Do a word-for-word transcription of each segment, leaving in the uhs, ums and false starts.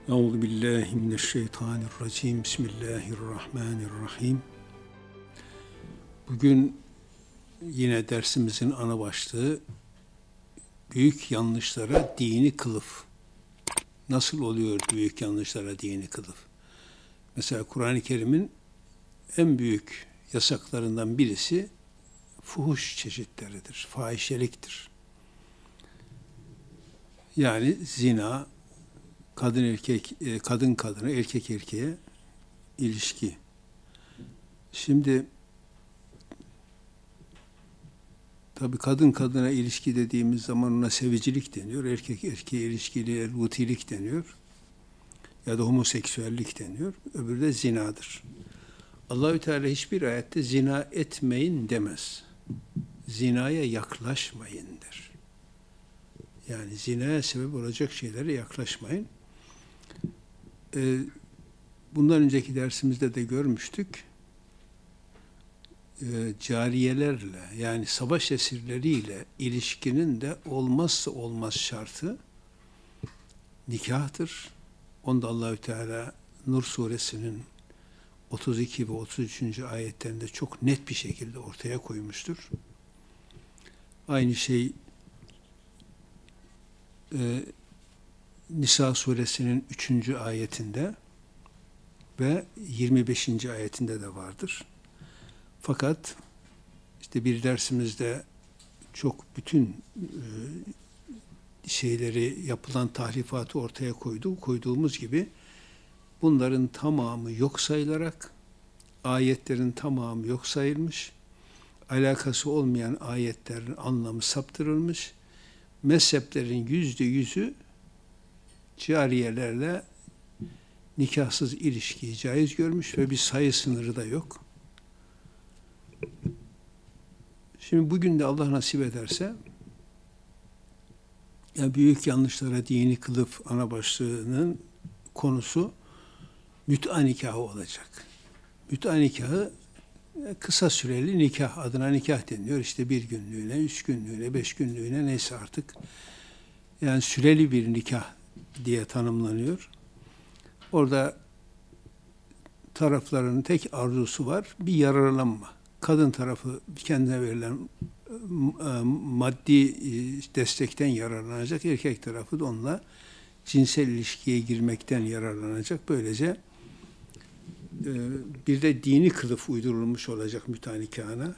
Euzu billahi mineşşeytanirracim. Bismillahirrahmanirrahim. Bugün yine dersimizin ana başlığı büyük yanlışlara dini kılıf. Nasıl oluyor büyük yanlışlara dini kılıf? Mesela Kur'an-ı Kerim'in en büyük yasaklarından birisi fuhuş çeşitleridir, fahişeliktir. Yani zina, kadın erkek, kadın kadına, erkek erkeğe ilişki. Şimdi tabii kadın kadına ilişki dediğimiz zaman ona sevicilik deniyor, erkek erkeğe ilişkiliğe lutilik deniyor ya da homoseksüellik deniyor. Öbürü de zinadır. Allahü Teala hiçbir ayette zina etmeyin demez. Zinaya yaklaşmayın der. Yani zinaya sebep olacak şeylere yaklaşmayın. Ee, bundan önceki dersimizde de görmüştük. Ee, cariyelerle yani savaş esirleriyle ilişkinin de olmazsa olmaz şartı nikahtır. Onda Allahü Teala Nur suresinin otuz iki ve otuz üçüncü ayetlerinde çok net bir şekilde ortaya koymuştur. Aynı şey e, Nisa suresinin üçüncü ayetinde ve yirmi beşinci ayetinde de vardır. Fakat işte bir dersimizde çok bütün e, şeyleri yapılan tahrifatı ortaya koydu. Koyduğumuz gibi bunların tamamı yok sayılarak ayetlerin tamamı yok sayılmış. Alakası olmayan ayetlerin anlamı saptırılmış. Mezheplerin yüzde yüzü cariyelerle nikahsız ilişkiyi caiz görmüş ve bir sayı sınırı da yok. Şimdi bugün de Allah nasip ederse ya büyük yanlışlara dini kılıf ana başlığının konusu müt'a nikahı olacak. Müt'a nikahı kısa süreli nikah adına nikah deniliyor. İşte bir günlüğüne, üç günlüğüne, beş günlüğüne neyse artık. Yani süreli bir nikah diye tanımlanıyor. Orada tarafların tek arzusu var, bir yararlanma. Kadın tarafı kendine verilen maddi destekten yararlanacak, erkek tarafı da onunla cinsel ilişkiye girmekten yararlanacak. Böylece bir de dini kılıf uydurulmuş olacak müt'a nikahına.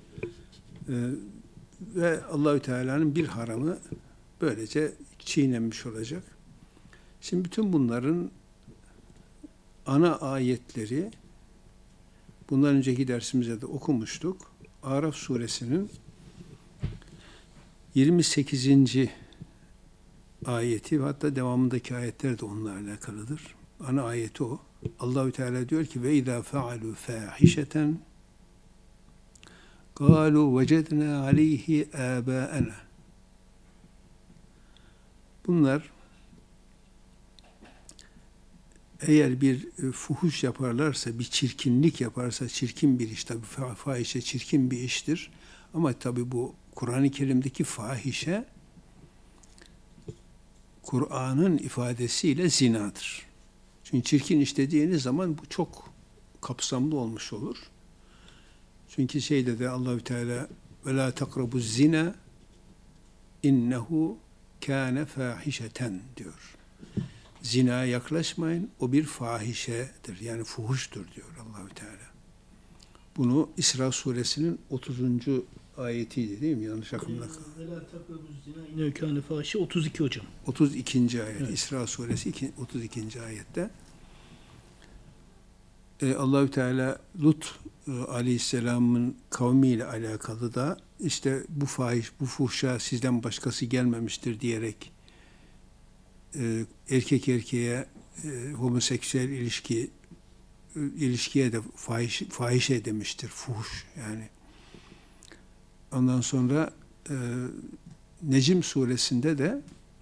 Ve Allahü Teala'nın bir haramı böylece çiğnenmiş olacak. Şimdi bütün bunların ana ayetleri bundan önceki dersimizde de okumuştuk. Araf suresinin yirmi sekizinci ayeti ve hatta devamındaki ayetler de onunla alakalıdır. Ana ayeti o. Allahü Teala diyor ki ve izâ fealû fâhişeten قَالُوا وَجَدْنَا عَلَيْهِ آبَاءَنَا. Bunlar eğer bir fuhuş yaparlarsa, bir çirkinlik yaparsa, çirkin bir iş, tabi fahişe çirkin bir iştir. Ama tabi bu Kur'an-ı Kerim'deki fahişe, Kur'an'ın ifadesiyle zinadır. Çünkü çirkin iş dediğiniz zaman bu çok kapsamlı olmuş olur. Çünkü şeyde de Allahü Teala ve la takrabu zina innehu kâne fâhişeten diyor. Zinaya yaklaşmayın, o bir fahişedir. Yani fuhuştur diyor Allahü Teala. Bunu İsra suresinin otuzuncu ayetiydi değil mi? Yanlış aklımda kaldı. Ve la takrabu zina innehu kâne fâhişe otuz iki hocam. otuz ikinci ayet. Evet. İsra suresi otuz ikinci ayette. Ee, Allahü Teala Lut e, Aleyhisselam'ın kavmiyle alakalı da işte bu fahiş, bu fuhşa sizden başkası gelmemiştir diyerek e, erkek erkeğe e, homoseksüel ilişki e, ilişkiye de fahiş, fahişe demiştir. Fuhuş yani. Ondan sonra e, Necm suresinde de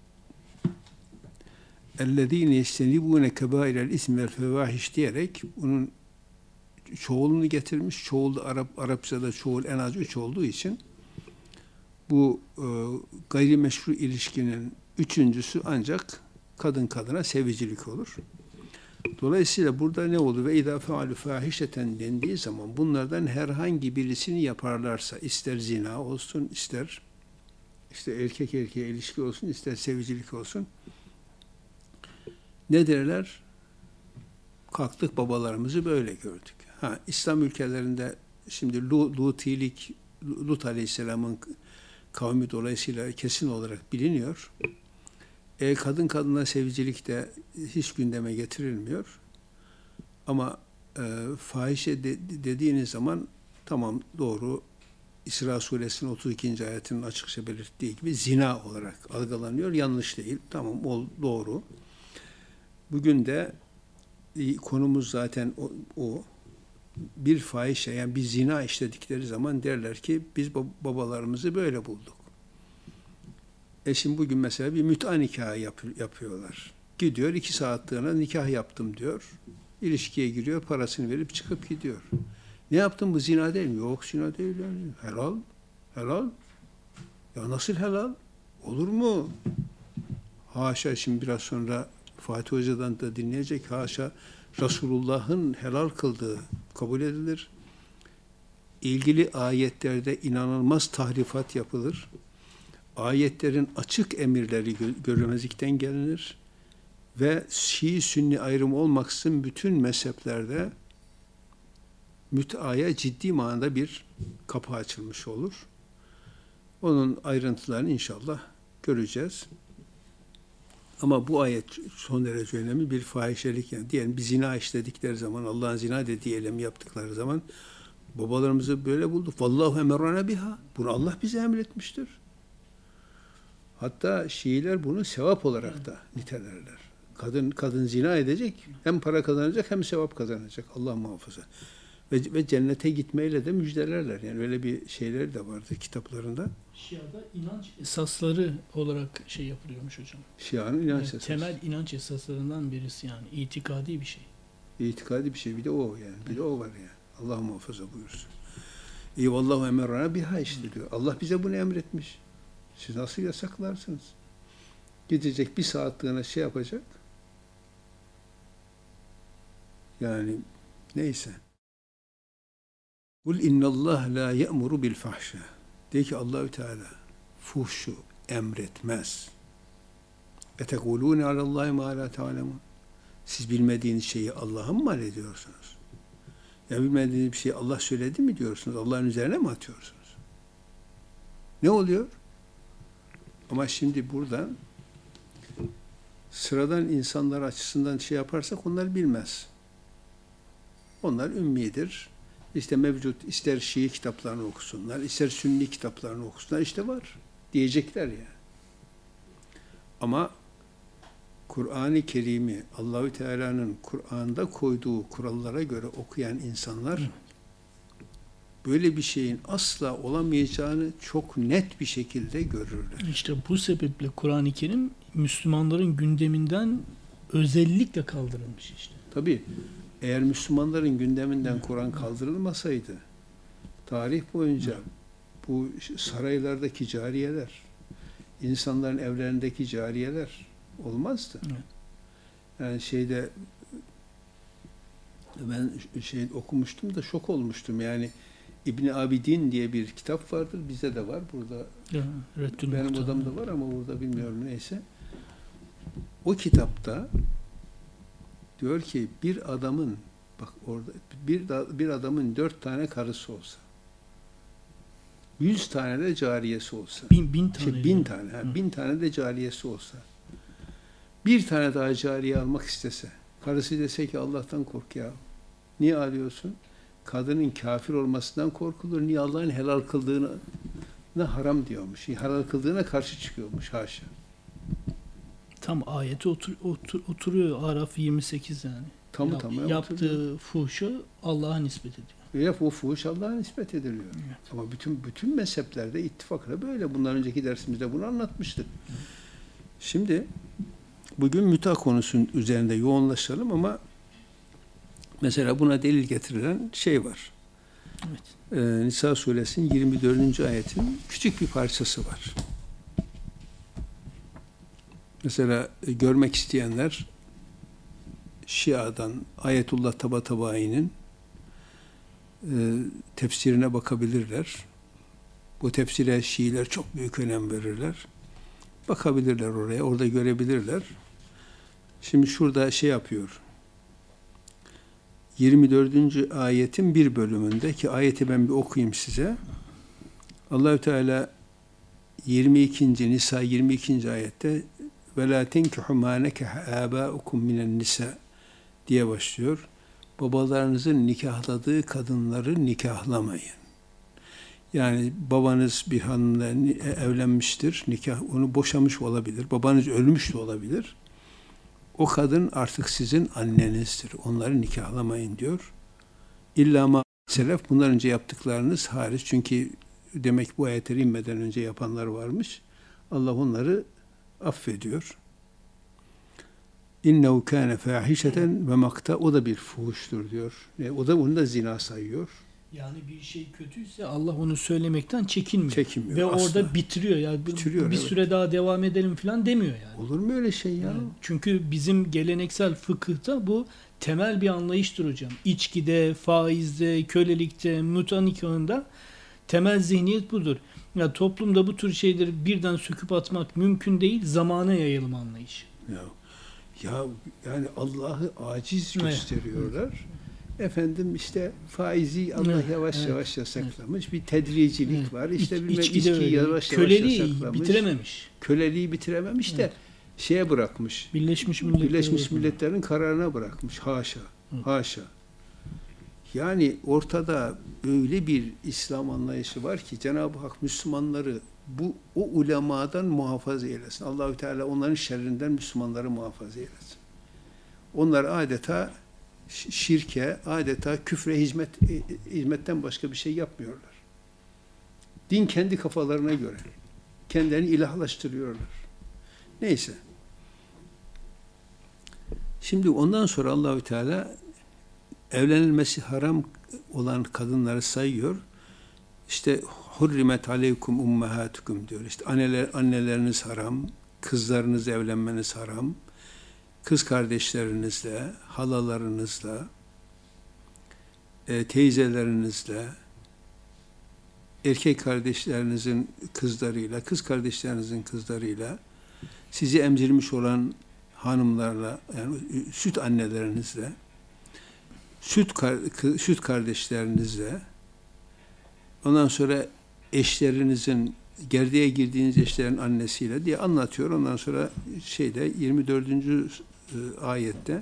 اَلَّذ۪ينَ يَجْتَنِبُونَ كَبَائِرَ الْاِسْمِ وَالْفَوَاحِشِ diyerek bunun çoğulunu getirmiş. Çoğul Arap Arapçada çoğul en az üç olduğu için bu e, gayrimeşru ilişkinin üçüncüsü ancak Kadın kadına sevicilik olur. Dolayısıyla burada ne olur? Ve idâ fealü fâhişeten dendiği zaman bunlardan herhangi birisini yaparlarsa, ister zina olsun, ister işte erkek erkeğe ilişki olsun, ister sevicilik olsun, ne derler? Kalktık babalarımızı böyle gördük. Ha, İslam ülkelerinde şimdi Lutilik, Lut Aleyhisselam'ın kavmi dolayısıyla kesin olarak biliniyor. E, kadın kadına sevicilik de hiç gündeme getirilmiyor. Ama e, fahişe de, dediğiniz zaman tamam doğru, İsra suresinin otuz ikinci ayetinin açıkça belirttiği gibi zina olarak algılanıyor. Yanlış değil. Tamam o doğru. Bugün de konumuz zaten o, o. Bir fahişe yani bir zina işledikleri zaman derler ki biz babalarımızı böyle bulduk. E şimdi bugün mesela bir müt'a nikahı yap, yapıyorlar. Gidiyor iki saatliğine nikah yaptım diyor. İlişkiye giriyor, parasını verip çıkıp gidiyor. Ne yaptın, bu zina değil mi? Yok zina değil yani. Helal. Helal. Ya nasıl helal? Olur mu? Haşa, şimdi biraz sonra Fatih Hoca'dan da dinleyecek. Haşa, Resulullah'ın helal kıldığı kabul edilir. İlgili ayetlerde inanılmaz tahrifat yapılır. Ayetlerin açık emirleri görmezlikten gelinir ve Şii Sünni ayrımı olmaksızın bütün mezheplerde müteaya ciddi manada bir kapı açılmış olur. Onun ayrıntılarını inşallah göreceğiz. Ama bu ayet son derece önemli. Bir fahişelik, yani diyelim bir zina işledikleri zaman, Allah'ın zina dediği eylemi yaptıkları zaman babalarımızı böyle bulduk. Vallahu emerrana biha. Bunu Allah bize emretmiştir. Hatta Şiiler bunu sevap olarak da nitelerler. Kadın kadın zina edecek, hem para kazanacak hem sevap kazanacak. Allah muhafaza. Ve, ve cennete gitmeyle de müjdelerler. Yani öyle bir şeyleri de vardı kitaplarında. Şia'da inanç esasları olarak şey yapılıyormuş hocam. Şia'nın inanç Yani esası. temel inanç esaslarından birisi yani. İtikadi bir şey. İtikadi bir şey. Bir de o yani. Bir de o var yani. Allah muhafaza buyursun. İyi vallahu emerrana biha işte diyor. Allah bize bunu emretmiş. Siz nasıl yasaklarsınız? Gidecek bir saatliğine şey yapacak. Yani neyse. Kul innallah la ye'muru bil fahşa. De ki Allahü Teala fuhşu emretmez. Etekulûne alallahi ma la ta'lemun. Siz bilmediğiniz şeyi Allah'a mı mal ediyorsunuz? Ya bilmediğiniz bir şeyi Allah söyledi mi diyorsunuz? Allah'ın üzerine mi atıyorsunuz? Ne oluyor? Ama şimdi burada sıradan insanlar açısından şey yaparsak onlar bilmez. Onlar ümmidir. İşte mevcut, ister Şii kitaplarını okusunlar, ister Sünni kitaplarını okusunlar, işte var diyecekler ya. Ama Kur'an-ı Kerim'i Allahü Teala'nın Kur'an'da koyduğu kurallara göre okuyan insanlar böyle bir şeyin asla olamayacağını çok net bir şekilde görürler. İşte bu sebeple Kur'an-ı Kerim Müslümanların gündeminden özellikle kaldırılmış işte. Tabii eğer Müslümanların gündeminden Kur'an kaldırılmasaydı tarih boyunca bu saraylardaki cariyeler, insanların evlerindeki cariyeler olmazdı. Evet. Yani şeyde ben şey okumuştum da şok olmuştum. Yani İbn Abidin diye bir kitap vardır. Bizde de var. Burada Ya, benim odamda var ama burada bilmiyorum neyse. O kitapta diyor ki bir adamın bak orada bir bir adamın dört tane karısı olsa, yüz tane de cariyesi olsa, bin, bin tane, şey, bin tane, ha, bin tane de cariyesi olsa, bir tane daha cariye almak istese, karısı dese ki Allah'tan kork ya. Niye alıyorsun? Kadının kafir olmasından korkulur. Niye Allah'ın helal kıldığını haram diyormuş. Helal kıldığına karşı çıkıyormuş. Haşa. Tam ayeti otur, otur, oturuyor Araf yirmi sekiz yani. Tamı Yap, tamı yaptığı oturuyor. fuhşu Allah'a nispet ediyor. Yap o fuhuş Allah'a nispet ediliyor. Evet. Ama bütün bütün mezheplerde ittifakla böyle. Bundan önceki dersimizde bunu anlatmıştık. Şimdi bugün müta konusunun üzerinde yoğunlaşalım ama mesela buna delil getirilen şey var. Evet. Ee, Nisa suresinin yirmi dördüncü ayetin küçük bir parçası var. Mesela e, görmek isteyenler Şia'dan Ayetullah Tabatabai'nin e, tefsirine bakabilirler. Bu tefsire Şiiler çok büyük önem verirler. Bakabilirler oraya, orada görebilirler. Şimdi şurada şey yapıyor. yirmi dördüncü ayetin bir bölümünde, ki ayeti ben bir okuyayım size. Allahü Teala yirmi ikinci Nisa yirmi ikinci ayette ve la tenkihu ma nekaha abaukum minen nisa diye başlıyor. Babalarınızın nikahladığı kadınları nikahlamayın. Yani babanız bir hanımla evlenmiştir, nikah onu boşamış olabilir, babanız ölmüş de olabilir. O kadın artık sizin annenizdir. Onları nikahlamayın diyor. İlla ma selef, bundan önce yaptıklarınız hariç. Çünkü demek bu ayetler inmeden önce yapanlar varmış. Allah onları affediyor. İnnehu kâne fâhişeten ve makta, o da bir fuhuştur diyor. E, o da onu da zina sayıyor. Yani bir şey kötüyse Allah onu söylemekten çekinmiyor. Çekinmiyor. Ve asla. orada bitiriyor. Yani Bitiriyor, bir evet. süre daha devam edelim falan demiyor yani. Olur mu öyle şey ya? Yani çünkü bizim geleneksel fıkıhta bu temel bir anlayıştır hocam. İçkide, faizde, kölelikte, muta nikahında temel zihniyet budur. Ya toplumda bu tür şeyleri birden söküp atmak mümkün değil. Zamana yayılım anlayışı. Ya, ya yani Allah'ı aciz gösteriyorlar. Efendim işte faizi Allah Evet, yavaş evet, yavaş yasaklamış. Bir tedricilik Evet. var. İşte İç- bilmem içkide içkiyi öyle. yavaş yavaş Köleliği yasaklamış. bitirememiş. Köleliği bitirememiş Evet. de şeye bırakmış. Birleşmiş Milletler Birleşmiş arasında. Milletler'in kararına bırakmış. Haşa. Hı. Haşa. Yani ortada öyle bir İslam anlayışı var ki Cenab-ı Hak Müslümanları bu o ulemadan muhafaza eylesin. Allahü Teala onların şerrinden Müslümanları muhafaza eylesin. Onlar adeta şirke, adeta küfre hizmet hizmetten başka bir şey yapmıyorlar. Din kendi kafalarına göre. Kendilerini ilahlaştırıyorlar. Neyse. Şimdi ondan sonra Allahü Teala evlenilmesi haram olan kadınları sayıyor. İşte hurrimet aleykum ummahatukum diyor. İşte anneler, anneleriniz haram, kızlarınız evlenmeniz haram, kız kardeşlerinizle, halalarınızla, e, teyzelerinizle, erkek kardeşlerinizin kızlarıyla, kız kardeşlerinizin kızlarıyla, sizi emzirmiş olan hanımlarla, yani süt annelerinizle, süt, süt kardeşlerinizle, ondan sonra eşlerinizin, gerdeğe girdiğiniz eşlerin annesiyle diye anlatıyor. Ondan sonra şeyde yirmi dördüncü ayette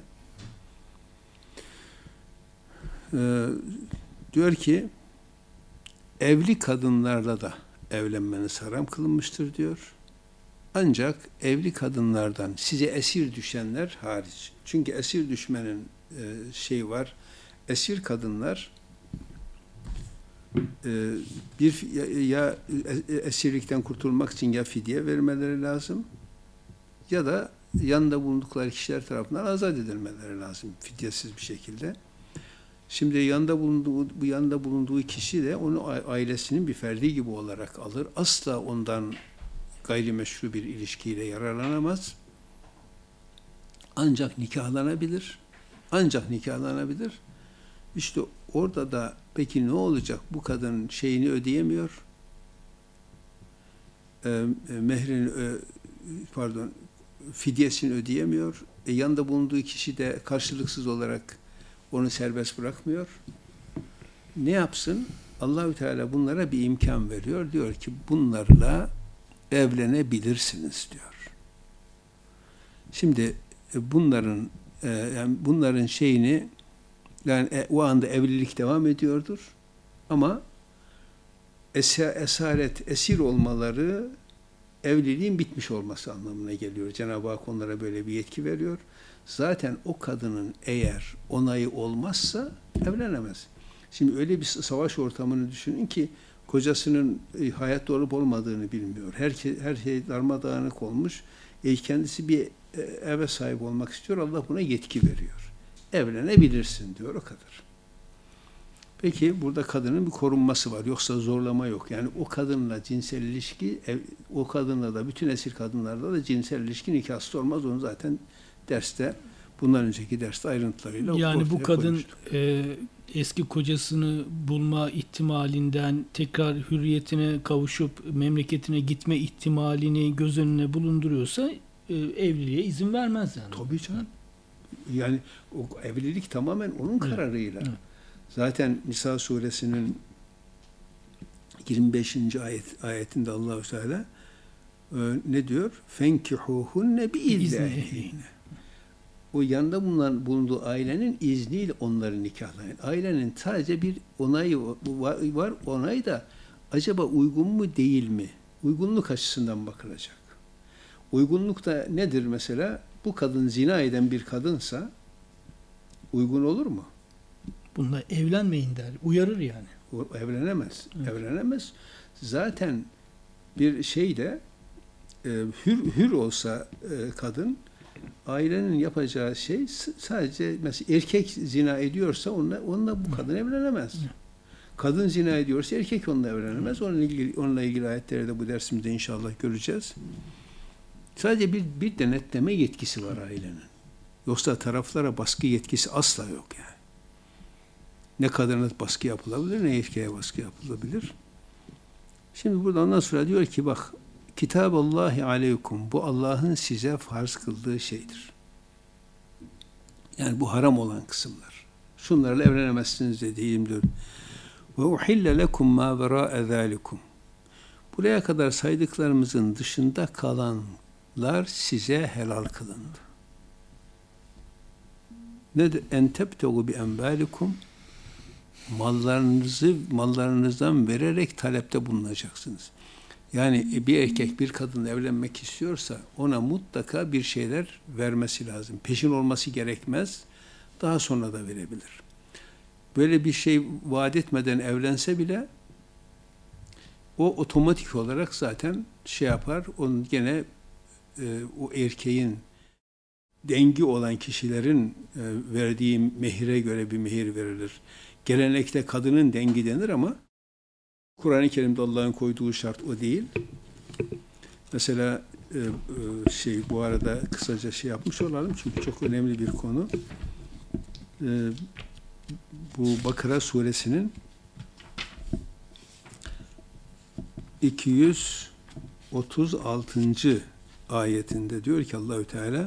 e, diyor ki evli kadınlarla da evlenmeniz haram kılınmıştır diyor. Ancak evli kadınlardan size esir düşenler hariç. Çünkü esir düşmenin e, şey var. Esir kadınlar e, bir ya, ya esirlikten kurtulmak için ya fidye vermeleri lazım ya da yanında bulundukları kişiler tarafından azat edilmeleri lazım fidyesiz bir şekilde. Şimdi yanında bulunduğu bu yanında bulunduğu kişi de onu ailesinin bir ferdi gibi olarak alır. Asla ondan gayrimeşru bir ilişkiyle yararlanamaz. Ancak nikahlanabilir. Ancak nikahlanabilir. İşte orada da peki ne olacak? Bu kadın şeyini ödeyemiyor. E, mehrini e, pardon fidyesini ödeyemiyor. E, yanında bulunduğu kişi de karşılıksız olarak onu serbest bırakmıyor. Ne yapsın? Allahü Teala bunlara bir imkan veriyor. Diyor ki bunlarla evlenebilirsiniz diyor. Şimdi bunların yani bunların şeyini yani o anda evlilik devam ediyordur ama esaret, esir olmaları evliliğin bitmiş olması anlamına geliyor. Cenab-ı Hak onlara böyle bir yetki veriyor. Zaten o kadının eğer onayı olmazsa evlenemez. Şimdi öyle bir savaş ortamını düşünün ki kocasının hayatta olup olmadığını bilmiyor. Her, her şey darmadağınık olmuş. E, kendisi bir eve sahip olmak istiyor. Allah buna yetki veriyor. Evlenebilirsin diyor, o kadar. Peki burada kadının bir korunması var. Yoksa zorlama yok. Yani o kadınla cinsel ilişki, ev- o kadınla da bütün esir kadınlarla da cinsel ilişki nikahsız olmaz. Onu zaten derste, bundan önceki derste ayrıntılarıyla Yani bu ortaya kadın koymuştuk. e, eski kocasını bulma ihtimalinden tekrar hürriyetine kavuşup memleketine gitme ihtimalini göz önüne bulunduruyorsa e, evliliğe izin vermez yani. Tabii canım. Yani o evlilik tamamen onun Evet, kararıyla. evet. Zaten Nisa suresinin yirmi beşinci ayet ayetinde Allahu Teala e, ne diyor? Fenkihuhunne bi izni İzni ehlihinne. ehlihinne. O yanında bulunan bulunduğu ailenin izniyle onları nikahlayın. Ailenin sadece bir onayı var, var. Onay da acaba uygun mu değil mi? Uygunluk açısından bakılacak. Uygunluk da nedir mesela? Bu kadın zina eden bir kadınsa uygun olur mu? Bununla evlenmeyin der. Uyarır yani. O evlenemez. Evet. Evlenemez. Zaten bir şeyde e, hür hür olsa e, kadın, ailenin yapacağı şey s- sadece mesela erkek zina ediyorsa onunla, onunla bu kadın evlenemez. Kadın zina ediyorsa erkek onunla evlenemez. Onunla ilgili, onunla ilgili ayetleri de bu dersimizde inşallah göreceğiz. Sadece bir, bir denetleme yetkisi var ailenin. Yoksa taraflara baskı yetkisi asla yok yani. Ne kadına baskı yapılabilir, ne erkeğe baskı yapılabilir. Şimdi burada ondan sonra diyor ki bak, Kitaballahi aleykum, bu Allah'ın size farz kıldığı şeydir. Yani bu haram olan kısımlar. Şunlarla evlenemezsiniz dediğim diyor. Ve uhille lekum ma vera'e zalikum. Buraya kadar saydıklarımızın dışında kalanlar size helal kılındı. Ne de en tebtegu bi enbalikum, mallarınızı mallarınızdan vererek talepte bulunacaksınız. Yani bir erkek bir kadınla evlenmek istiyorsa ona mutlaka bir şeyler vermesi lazım. Peşin olması gerekmez. Daha sonra da verebilir. Böyle bir şey vaat etmeden evlense bile o otomatik olarak zaten şey yapar. Onun gene e, o erkeğin dengi olan kişilerin e, verdiği mehire göre bir mehir verilir. Gelenekte kadının dengi denir ama Kur'an-ı Kerim'de Allah'ın koyduğu şart o değil. Mesela e, e, şey bu arada kısaca şey yapmış olalım çünkü çok önemli bir konu. E, bu Bakara suresinin iki yüz otuz altıncı ayetinde diyor ki Allahü Teala,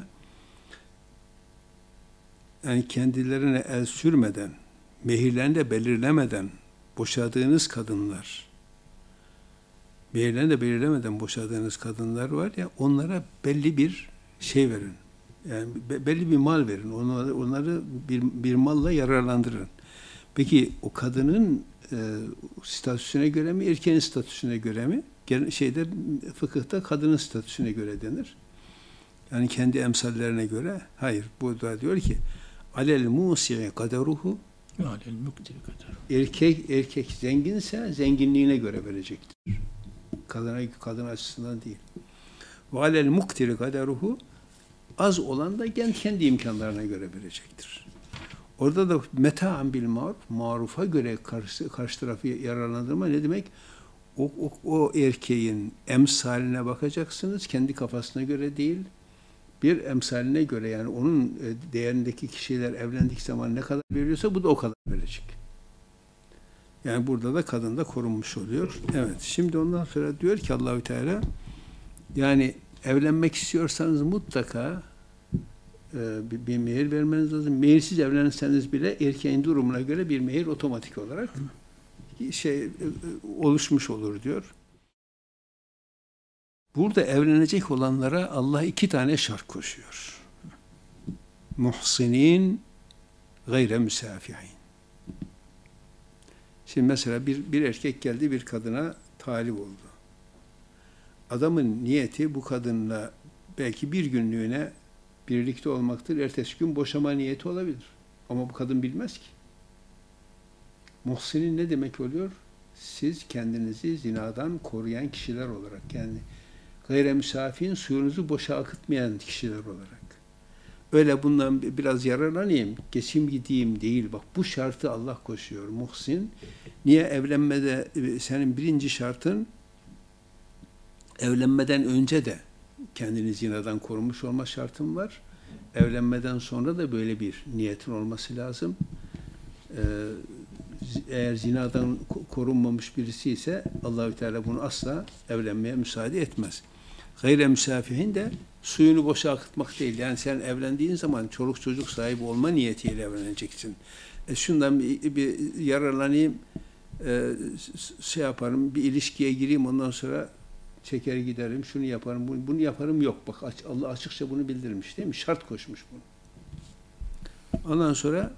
yani kendilerine el sürmeden, mehirlerini de belirlemeden boşadığınız kadınlar, mehirlerini de belirlemeden boşadığınız kadınlar var ya, onlara belli bir şey verin. Yani be- belli bir mal verin. Onları, onları bir, bir malla yararlandırın. Peki o kadının e, statüsüne göre mi, erkeğin statüsüne göre mi? Gene- Şeyde, fıkıhta kadının statüsüne göre denir. Yani kendi emsallerine göre. Hayır. Bu da diyor ki alel musi'i kaderuhu, Alel muktiri kadar. erkek erkek zenginse zenginliğine göre verecektir. Kadına kadın açısından değil. Ve alel muktiri kaderuhu, az olan da kendi, kendi imkanlarına göre verecektir. Orada da meta'an bil maruf, marufa göre karşı, karşı tarafı yararlandırma ne demek? O, o, o erkeğin emsaline bakacaksınız, kendi kafasına göre değil, bir emsaline göre, yani onun e, değerindeki kişiler evlendik zaman ne kadar veriyorsa bu da o kadar verecek. Yani burada da kadın da korunmuş oluyor. Evet. Şimdi ondan sonra diyor ki Allahü Teala, yani evlenmek istiyorsanız mutlaka e, bir, bir mehir vermeniz lazım. Mehirsiz evlenseniz bile erkeğin durumuna göre bir mehir otomatik olarak şey e, oluşmuş olur diyor. Burada evlenecek olanlara Allah iki tane şart koşuyor. Muhsinin gayre müsafihin. Şimdi mesela bir, bir erkek geldi bir kadına talip oldu. Adamın niyeti bu kadınla belki bir günlüğüne birlikte olmaktır. Ertesi gün boşama niyeti olabilir. Ama bu kadın bilmez ki. Muhsinin ne demek oluyor? Siz kendinizi zinadan koruyan kişiler olarak, yani gayre müsafin, suyunuzu boşa akıtmayan kişiler olarak. öyle bundan biraz yararlanayım, geçim gideyim değil. Bak bu şartı Allah koşuyor. Muhsin. Niye evlenmede senin birinci şartın evlenmeden önce de kendini zinadan korumuş olma şartın var. Evlenmeden sonra da böyle bir niyetin olması lazım. Ee, eğer zinadan korunmamış birisi ise Allahü Teala bunu asla evlenmeye müsaade etmez. Gayre müsafihin de suyunu boşa akıtmak değil. Yani sen evlendiğin zaman çoluk çocuk sahibi olma niyetiyle evleneceksin. E şundan bir, bir yararlanayım, e, şey yaparım, bir ilişkiye gireyim, ondan sonra çeker giderim, şunu yaparım, bunu, bunu yaparım yok. Bak Allah açıkça bunu bildirmiş değil mi? Şart koşmuş bunu. Ondan sonra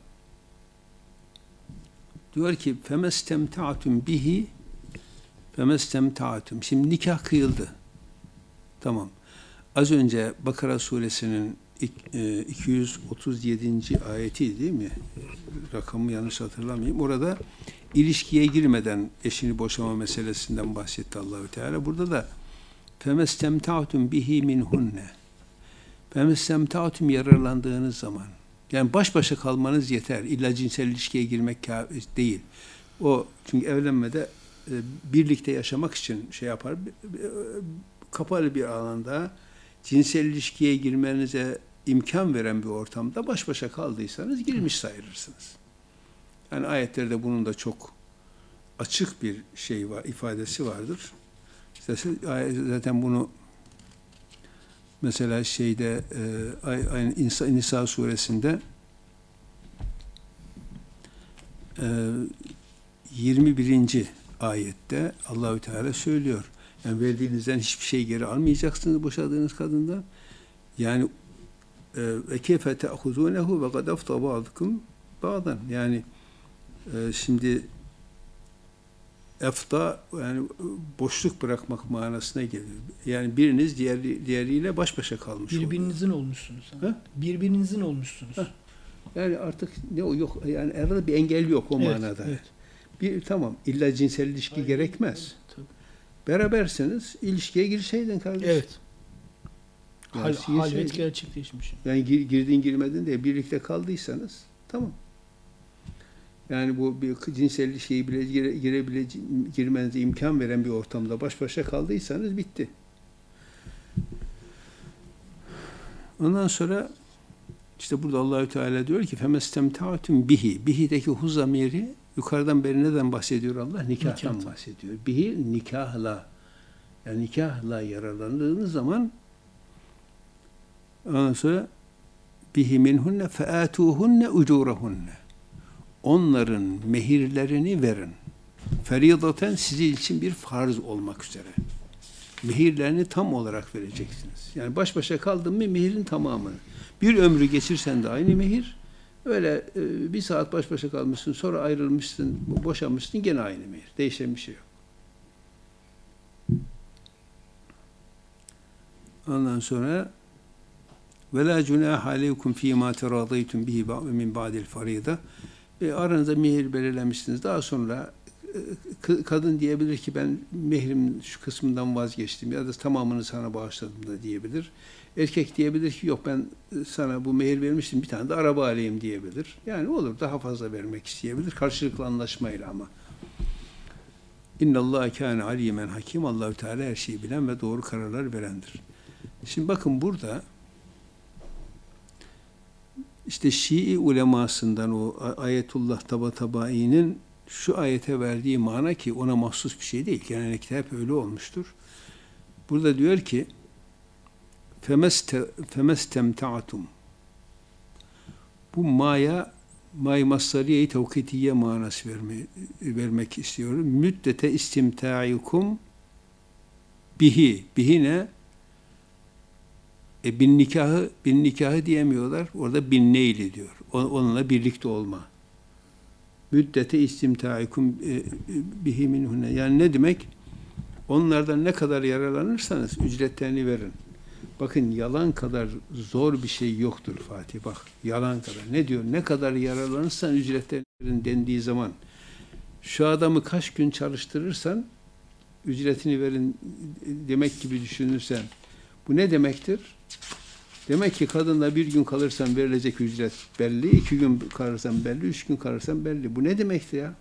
diyor ki femestemta'tum bihi femestemta'tum. Şimdi nikah kıyıldı. Tamam. Az önce Bakara suresinin iki yüz otuz yedinci ayeti değil mi? Rakamı yanlış hatırlamayayım. Orada ilişkiye girmeden eşini boşama meselesinden bahsetti Allahü Teala. Burada da femestemta'tum bihi minhunne. Femestemta'tum yararlandığınız zaman. Yani baş başa kalmanız yeter. İlla cinsel ilişkiye girmek değil. O çünkü evlenmede e, birlikte yaşamak için şey yapar. Kapalı bir alanda cinsel ilişkiye girmenize imkan veren bir ortamda baş başa kaldıysanız girmiş sayılırsınız. Yani ayetlerde bunun da çok açık bir şey var, ifadesi vardır. İşte zaten bunu mesela şeyde aynı Nisa, Nisa suresinde yirmi birinci ayette Allahü Teala söylüyor. Yani verdiğinizden hiçbir şey geri almayacaksınız boşadığınız kadından. Yani ve keyfe te'huzunehu ve kad afta ba'dukum ba'dan. Yani e, şimdi efta yani boşluk bırakmak manasına geliyor. Yani biriniz diğer diğeriyle baş başa kalmış oluyor. Birbirinizin olmuşsunuz. Ha? Birbirinizin olmuşsunuz. Ha. Yani artık ne o yok yani arada bir engel yok o evet, manada. Evet. Bir tamam illa cinsel ilişki Aynen. gerekmez. Tabii. Beraberseniz ilişkiye girseydin kardeşim. Evet. Hal, halvet gerçekleşmiş. Yani gir, girdin girmedin diye birlikte kaldıysanız tamam. Yani bu bir cinsel ilişkiye bile gire, girebile girmenize imkan veren bir ortamda baş başa kaldıysanız bitti. Ondan sonra işte burada Allahü Teala diyor ki femestemta'tum bihi. Bihi'deki hu zamiri yukarıdan beri neden bahsediyor Allah? Nikahtan Nikah. bahsediyor. Bihi nikahla. Yani nikahla yararlandığınız zaman ondan sonra bihi minhunne featuhunne ucurahunne. Onların mehirlerini verin. Feridaten sizin için bir farz olmak üzere. Mehirlerini tam olarak vereceksiniz. Yani baş başa kaldın mı mehirin tamamını. Bir ömrü geçirsen de aynı mehir. Öyle e, bir saat baş başa kalmışsın, sonra ayrılmışsın, boşanmışsın, gene aynı mehir. Değişen bir şey yok. Ondan sonra وَلَا جُنَاهَ عَلَيْكُمْ ف۪ي مَا تَرَاضَيْتُمْ بِهِ مِنْ بَعْدِ الْفَرِيدَةِ e, aranızda mehir belirlemişsiniz. Daha sonra e, kadın diyebilir ki ben mehrimin şu kısmından vazgeçtim ya da tamamını sana bağışladım da diyebilir. Erkek diyebilir ki yok ben sana bu mehir vermiştim bir tane de araba alayım diyebilir. Yani olur daha fazla vermek isteyebilir. Karşılıklı anlaşmayla ama. İnnallâhe kâne alîmen hakim. Allahü Teala her şeyi bilen ve doğru kararlar verendir. Şimdi bakın burada İşte Şii ulemasından o Ayetullah Tabatabaî'nin şu ayete verdiği mana ki ona mahsus bir şey değil. Genellikle hep öyle olmuştur. Burada diyor ki femestemta'tum. Bu maya may masariye-i tevkitiye manası verme, vermek istiyorum. Müddete istimtaikum bihi. Bihi ne? E, bin nikahı, bin nikahı diyemiyorlar. Orada bin neyli diyor. Onunla birlikte olma. Müddete istimtaikum e, bihi minhunne. Yani ne demek? Onlardan ne kadar yararlanırsanız ücretlerini verin. Bakın yalan kadar zor bir şey yoktur Fatih. Bak yalan kadar. Ne diyor? Ne kadar yararlanırsan ücretlerini verin dendiği zaman şu adamı kaç gün çalıştırırsan ücretini verin demek gibi düşünürsen bu ne demektir? Demek ki kadınla bir gün kalırsan verilecek ücret belli, iki gün kalırsan belli, üç gün kalırsan belli. Bu ne demekti ya?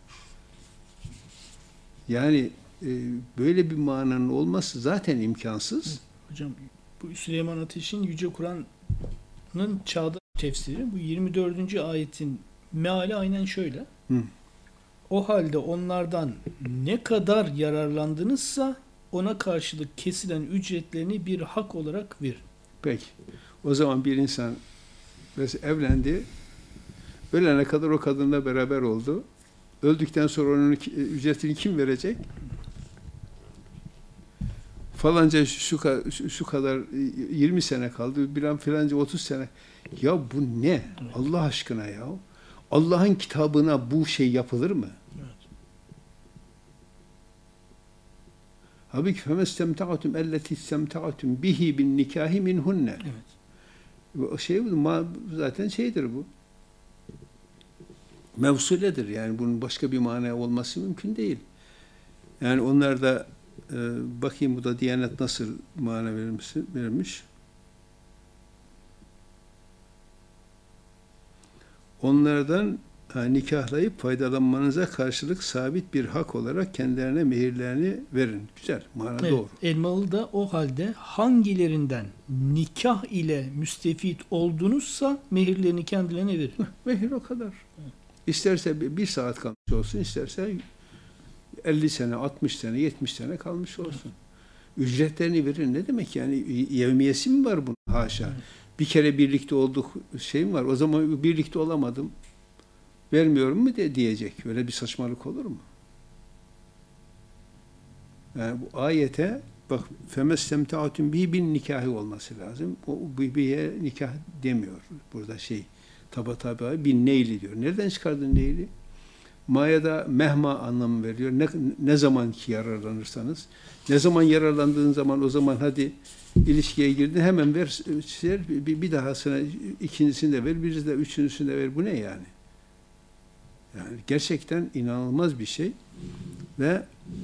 Yani e, böyle bir mananın olması zaten imkansız. Hocam bu Süleyman Ateş'in Yüce Kur'an'ın çağdaş tefsiri, bu yirmi dördüncü ayetin meali aynen şöyle. Hı. O halde onlardan ne kadar yararlandınızsa ona karşılık kesilen ücretlerini bir hak olarak verin. Peki. O zaman bir insan mesela evlendi, ölene kadar o kadınla beraber oldu. Öldükten sonra onun ücretini kim verecek? Falanca şu, şu, şu kadar yirmi sene kaldı, bir an filanca otuz sene. Ya bu ne? Allah aşkına ya. Allah'ın kitabına bu şey yapılır mı? Evet. Halbuki femestemta'tum elleti istemta'tum bihi bin nikahi minhunne. Evet. O şey bu, zaten şeydir bu. Mevsuledir yani, bunun başka bir mana olması mümkün değil. Yani onlar da e, bakayım bu da Diyanet nasıl mana vermiş, vermiş. Onlardan ha, nikahlayıp faydalanmanıza karşılık sabit bir hak olarak kendilerine mehirlerini verin. Güzel, mana Evet, doğru. Elmalı da o halde hangilerinden nikah ile müstefit oldunuzsa mehirlerini kendilerine verin. Mehir o kadar. Evet. İsterse bir saat kalmış olsun, isterse elli sene, altmış sene, yetmiş sene kalmış olsun. Ücretlerini verin. Ne demek yani? Yevmiyesi mi var bunun? Haşa. Evet. Bir kere birlikte olduk şeyim var. O zaman birlikte olamadım. Vermiyorum mu de diyecek. Öyle bir saçmalık olur mu? Yani bu ayete bak, femestemta'tum bi bin nikahı olması lazım. O biye nikah demiyor. Burada şey taba taba bin neyli diyor. Nereden çıkardın neyli? Maya'da mehma anlamı veriyor. Ne, ne zaman ki yararlanırsanız. Ne zaman yararlandığın zaman o zaman hadi ilişkiye girdin hemen ver, ver bir, bir dahasına ikincisini de ver, bir de üçüncüsünü de ver. Bu ne yani? Yani gerçekten inanılmaz bir şey ve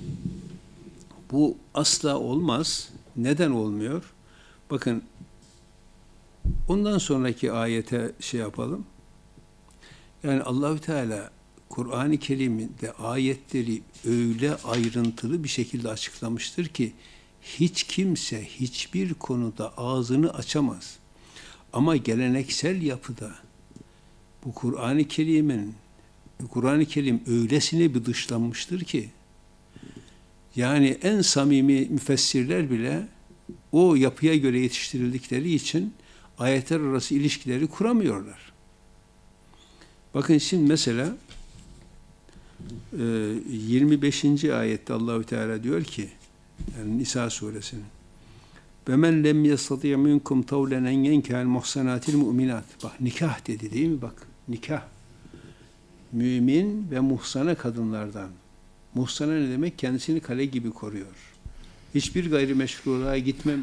bu asla olmaz. Neden olmuyor? Bakın ondan sonraki ayete şey yapalım. Yani Allahü Teala Kur'an-ı Kerim'de ayetleri öyle ayrıntılı bir şekilde açıklamıştır ki hiç kimse hiçbir konuda ağzını açamaz. Ama geleneksel yapıda bu Kur'an-ı Kerim'in Kur'an-ı Kerim öylesine bir dışlanmıştır ki yani en samimi müfessirler bile o yapıya göre yetiştirildikleri için ayetler arası ilişkileri kuramıyorlar. Bakın şimdi mesela yirmi beşinci ayette Allahü Teala diyor ki, yani Nisa suresinin, ve men lem yestati' minkum tawlen en yenkihal muhsanatil mu'minat. Bak nikah dedi değil mi? Bak nikah. Mümin ve muhsana kadınlardan. Muhsana ne demek? Kendisini kale gibi koruyor. Hiçbir gayrimeşruluğa gitmem.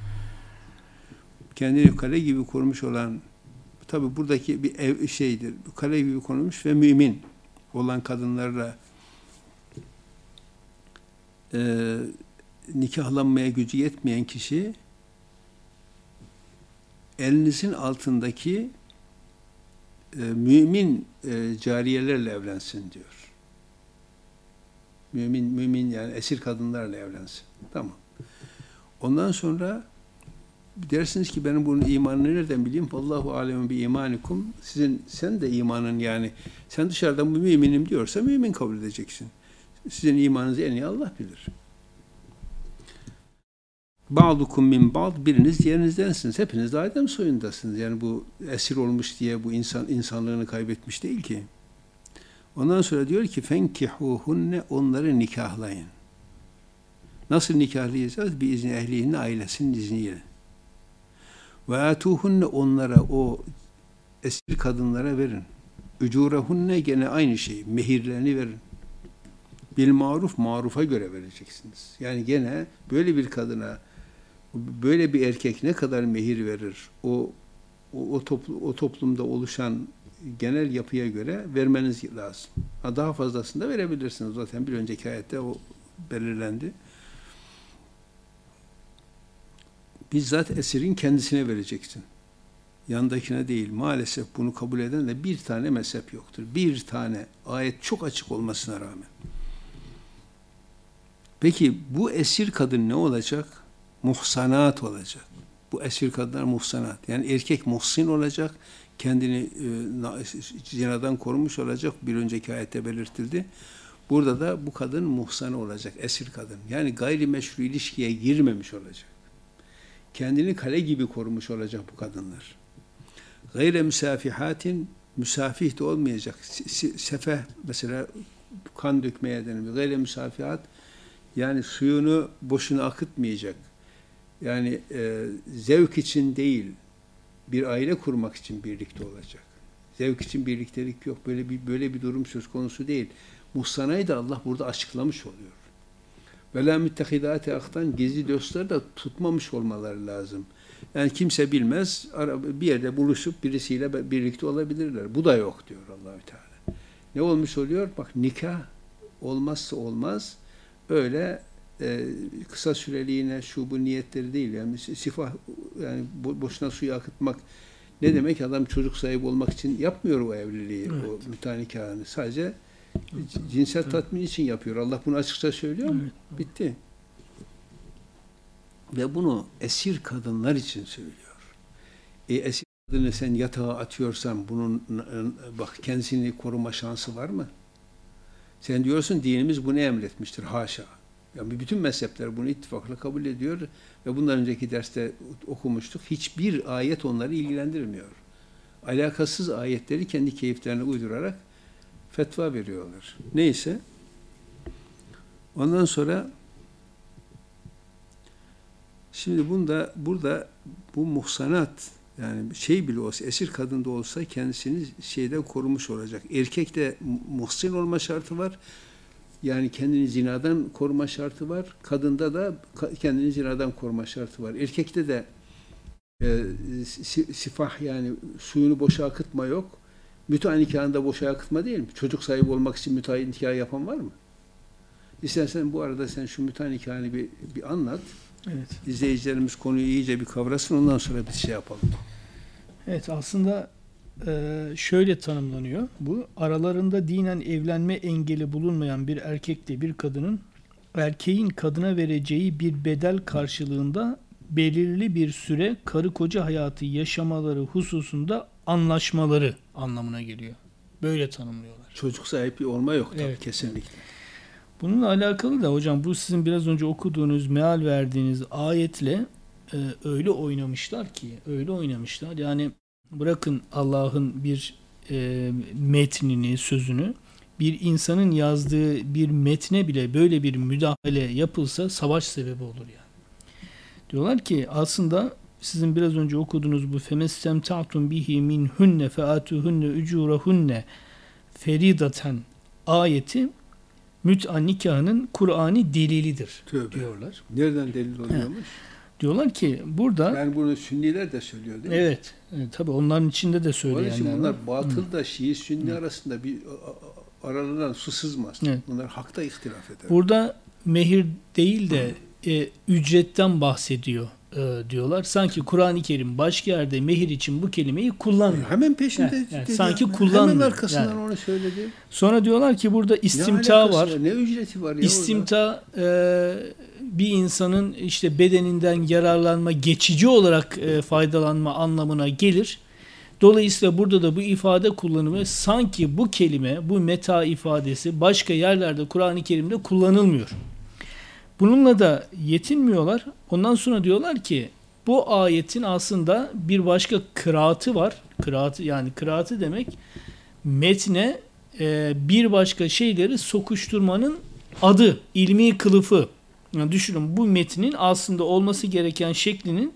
Kendini kale gibi korumuş olan, tabi buradaki bir ev şeydir. Kale gibi korumuş ve mümin olan kadınlarla e, nikahlanmaya gücü yetmeyen kişi elinizin altındaki e, mümin e, cariyelerle evlensin diyor. Mümin, mümin yani esir kadınlarla evlensin. Tamam. Ondan sonra dersiniz ki benim bunun imanını nereden bileyim? Vallahu alemun bi imanikum. Sizin sen de imanın yani sen dışarıdan bu müminim diyorsa mümin kabul edeceksin. Sizin imanınızı en iyi Allah bilir. Ba'dukum min ba'd, biriniz diğerinizdensiniz. Hepiniz de Adem soyundasınız. Yani bu esir olmuş diye bu insan insanlığını kaybetmiş değil ki. Ondan sonra diyor ki fenkihuhunne, onları nikahlayın. Nasıl nikahlayacağız? Bir izni ehlihinne, ailesinin izniyle. Ve atuhunne, onlara, o esir kadınlara verin. Ücurehunne, gene aynı şey. Mehirlerini verin. Bil maruf, marufa göre vereceksiniz. Yani gene böyle bir kadına, böyle bir erkek ne kadar mehir verir? O o, o, toplu, o toplumda oluşan genel yapıya göre vermeniz lazım. Ha, daha fazlasını da verebilirsiniz. Zaten bir önceki ayette o belirlendi. Bizzat esirin kendisine vereceksin. Yandakine değil. Maalesef bunu kabul eden de bir tane mezhep yoktur. Bir tane. Ayet çok açık olmasına rağmen. Peki bu esir kadın ne olacak? Muhsanat olacak. Bu esir kadınlar muhsanat. Yani erkek muhsin olacak. Kendini e, zinadan korumuş olacak. Bir önceki ayette belirtildi. Burada da bu kadın muhsana olacak. Esir kadın. Yani gayrimeşru ilişkiye girmemiş olacak. Kendini kale gibi korumuş olacak bu kadınlar. Gayre müsafihatin, müsafih de olmayacak. Sefeh mesela kan dökmeye denir. Gayre müsafihat yani suyunu boşuna akıtmayacak. Yani e, zevk için değil, bir aile kurmak için birlikte olacak. Zevk için birliktelik yok. Böyle bir böyle bir durum söz konusu değil. Muhsanayı da Allah burada açıklamış oluyor. Vela müttehidâti aktan, gizli dostları da tutmamış olmaları lazım. Yani kimse bilmez, bir yerde buluşup birisiyle birlikte olabilirler. Bu da yok diyor Allah-u Teala. Ne olmuş oluyor? Bak, nikah olmazsa olmaz. Öyle e, kısa süreliğine şu bu niyetleri değil. Yani sifah, yani boşuna suyu akıtmak ne demek? Adam çocuk sahibi olmak için yapmıyor o evliliği, evet. O müteahhit nikahını. Sadece cinsel tatmin için yapıyor. Allah bunu açıkça söylüyor mu? Evet. Bitti. Ve bunu esir kadınlar için söylüyor. E, esir kadını sen yatağa atıyorsan bunun bak kendisini koruma şansı var mı? Sen diyorsun dinimiz bunu emretmiştir. Haşa. Yani bütün mezhepler bunu ittifakla kabul ediyor ve bundan önceki derste okumuştuk. Hiçbir ayet onları ilgilendirmiyor. Alakasız ayetleri kendi keyiflerine uydurarak fetva veriyorlar. Neyse. Ondan sonra şimdi bunda burada bu muhsanat yani şey bile olsa esir kadın da olsa kendisini şeyden korumuş olacak. Erkekte muhsin olma şartı var. Yani kendini zinadan koruma şartı var. Kadında da kendini zinadan koruma şartı var. Erkekte de e, sifah yani suyunu boşa akıtma yok. Müteahhit nikahında boşa akıtma değil mi? Çocuk sahibi olmak için müteahhit nikahı yapan var mı? İstersen bu arada sen şu müteahhit nikahını bir, bir anlat. Evet. İzleyicilerimiz konuyu iyice bir kavrasın. Ondan sonra bir şey yapalım. Evet, aslında şöyle tanımlanıyor. Bu aralarında dinen evlenme engeli bulunmayan bir erkekle bir kadının erkeğin kadına vereceği bir bedel karşılığında belirli bir süre karı koca hayatı yaşamaları hususunda anlaşmaları anlamına geliyor. Böyle tanımlıyorlar. Çocuk sahibi olma yok tabii, evet, kesinlikle. Bununla alakalı da hocam bu sizin biraz önce okuduğunuz, meal verdiğiniz ayetle e, öyle oynamışlar ki, öyle oynamışlar. Yani bırakın Allah'ın bir e, metnini, sözünü, bir insanın yazdığı bir metne bile böyle bir müdahale yapılsa savaş sebebi olur yani. Diyorlar ki aslında sizin biraz önce okuduğunuz bu femestemta'tum bihi minhunne featuhunne ucurahunne feridaten ayeti müt'a nikahının Kur'an'ı delilidir. Tövbe. Diyorlar. Nereden delil oluyormuş? He. Diyorlar ki burada yani bunu Sünniler de söylüyor değil mi? Evet. evet tabii onların içinde de söyleyenler var. Bunlar batılda Şii Sünni Hı. arasında bir aralarından su sızmaz. Evet. Bunlar hakta ihtilaf eder. Burada mehir değil de e, ücretten bahsediyor e, diyorlar. Sanki Kur'an-ı Kerim başka yerde mehir için bu kelimeyi kullanmıyor. Hemen peşinde. Yani, yani, sanki kullanmıyor. Hemen arkasından yani. Onu söyledi. Sonra diyorlar ki burada istimta var. var. Ne ücreti var ya İstimta e, bir insanın işte bedeninden yararlanma, geçici olarak e, faydalanma anlamına gelir. Dolayısıyla burada da bu ifade kullanımı sanki bu kelime, bu meta ifadesi başka yerlerde Kur'an-ı Kerim'de kullanılmıyor. Bununla da yetinmiyorlar. Ondan sonra diyorlar ki bu ayetin aslında bir başka kıraatı var. Kıraatı yani kıraatı demek metne e, bir başka şeyleri sokuşturmanın adı, ilmi kılıfı. Yani düşünün bu metnin aslında olması gereken şeklinin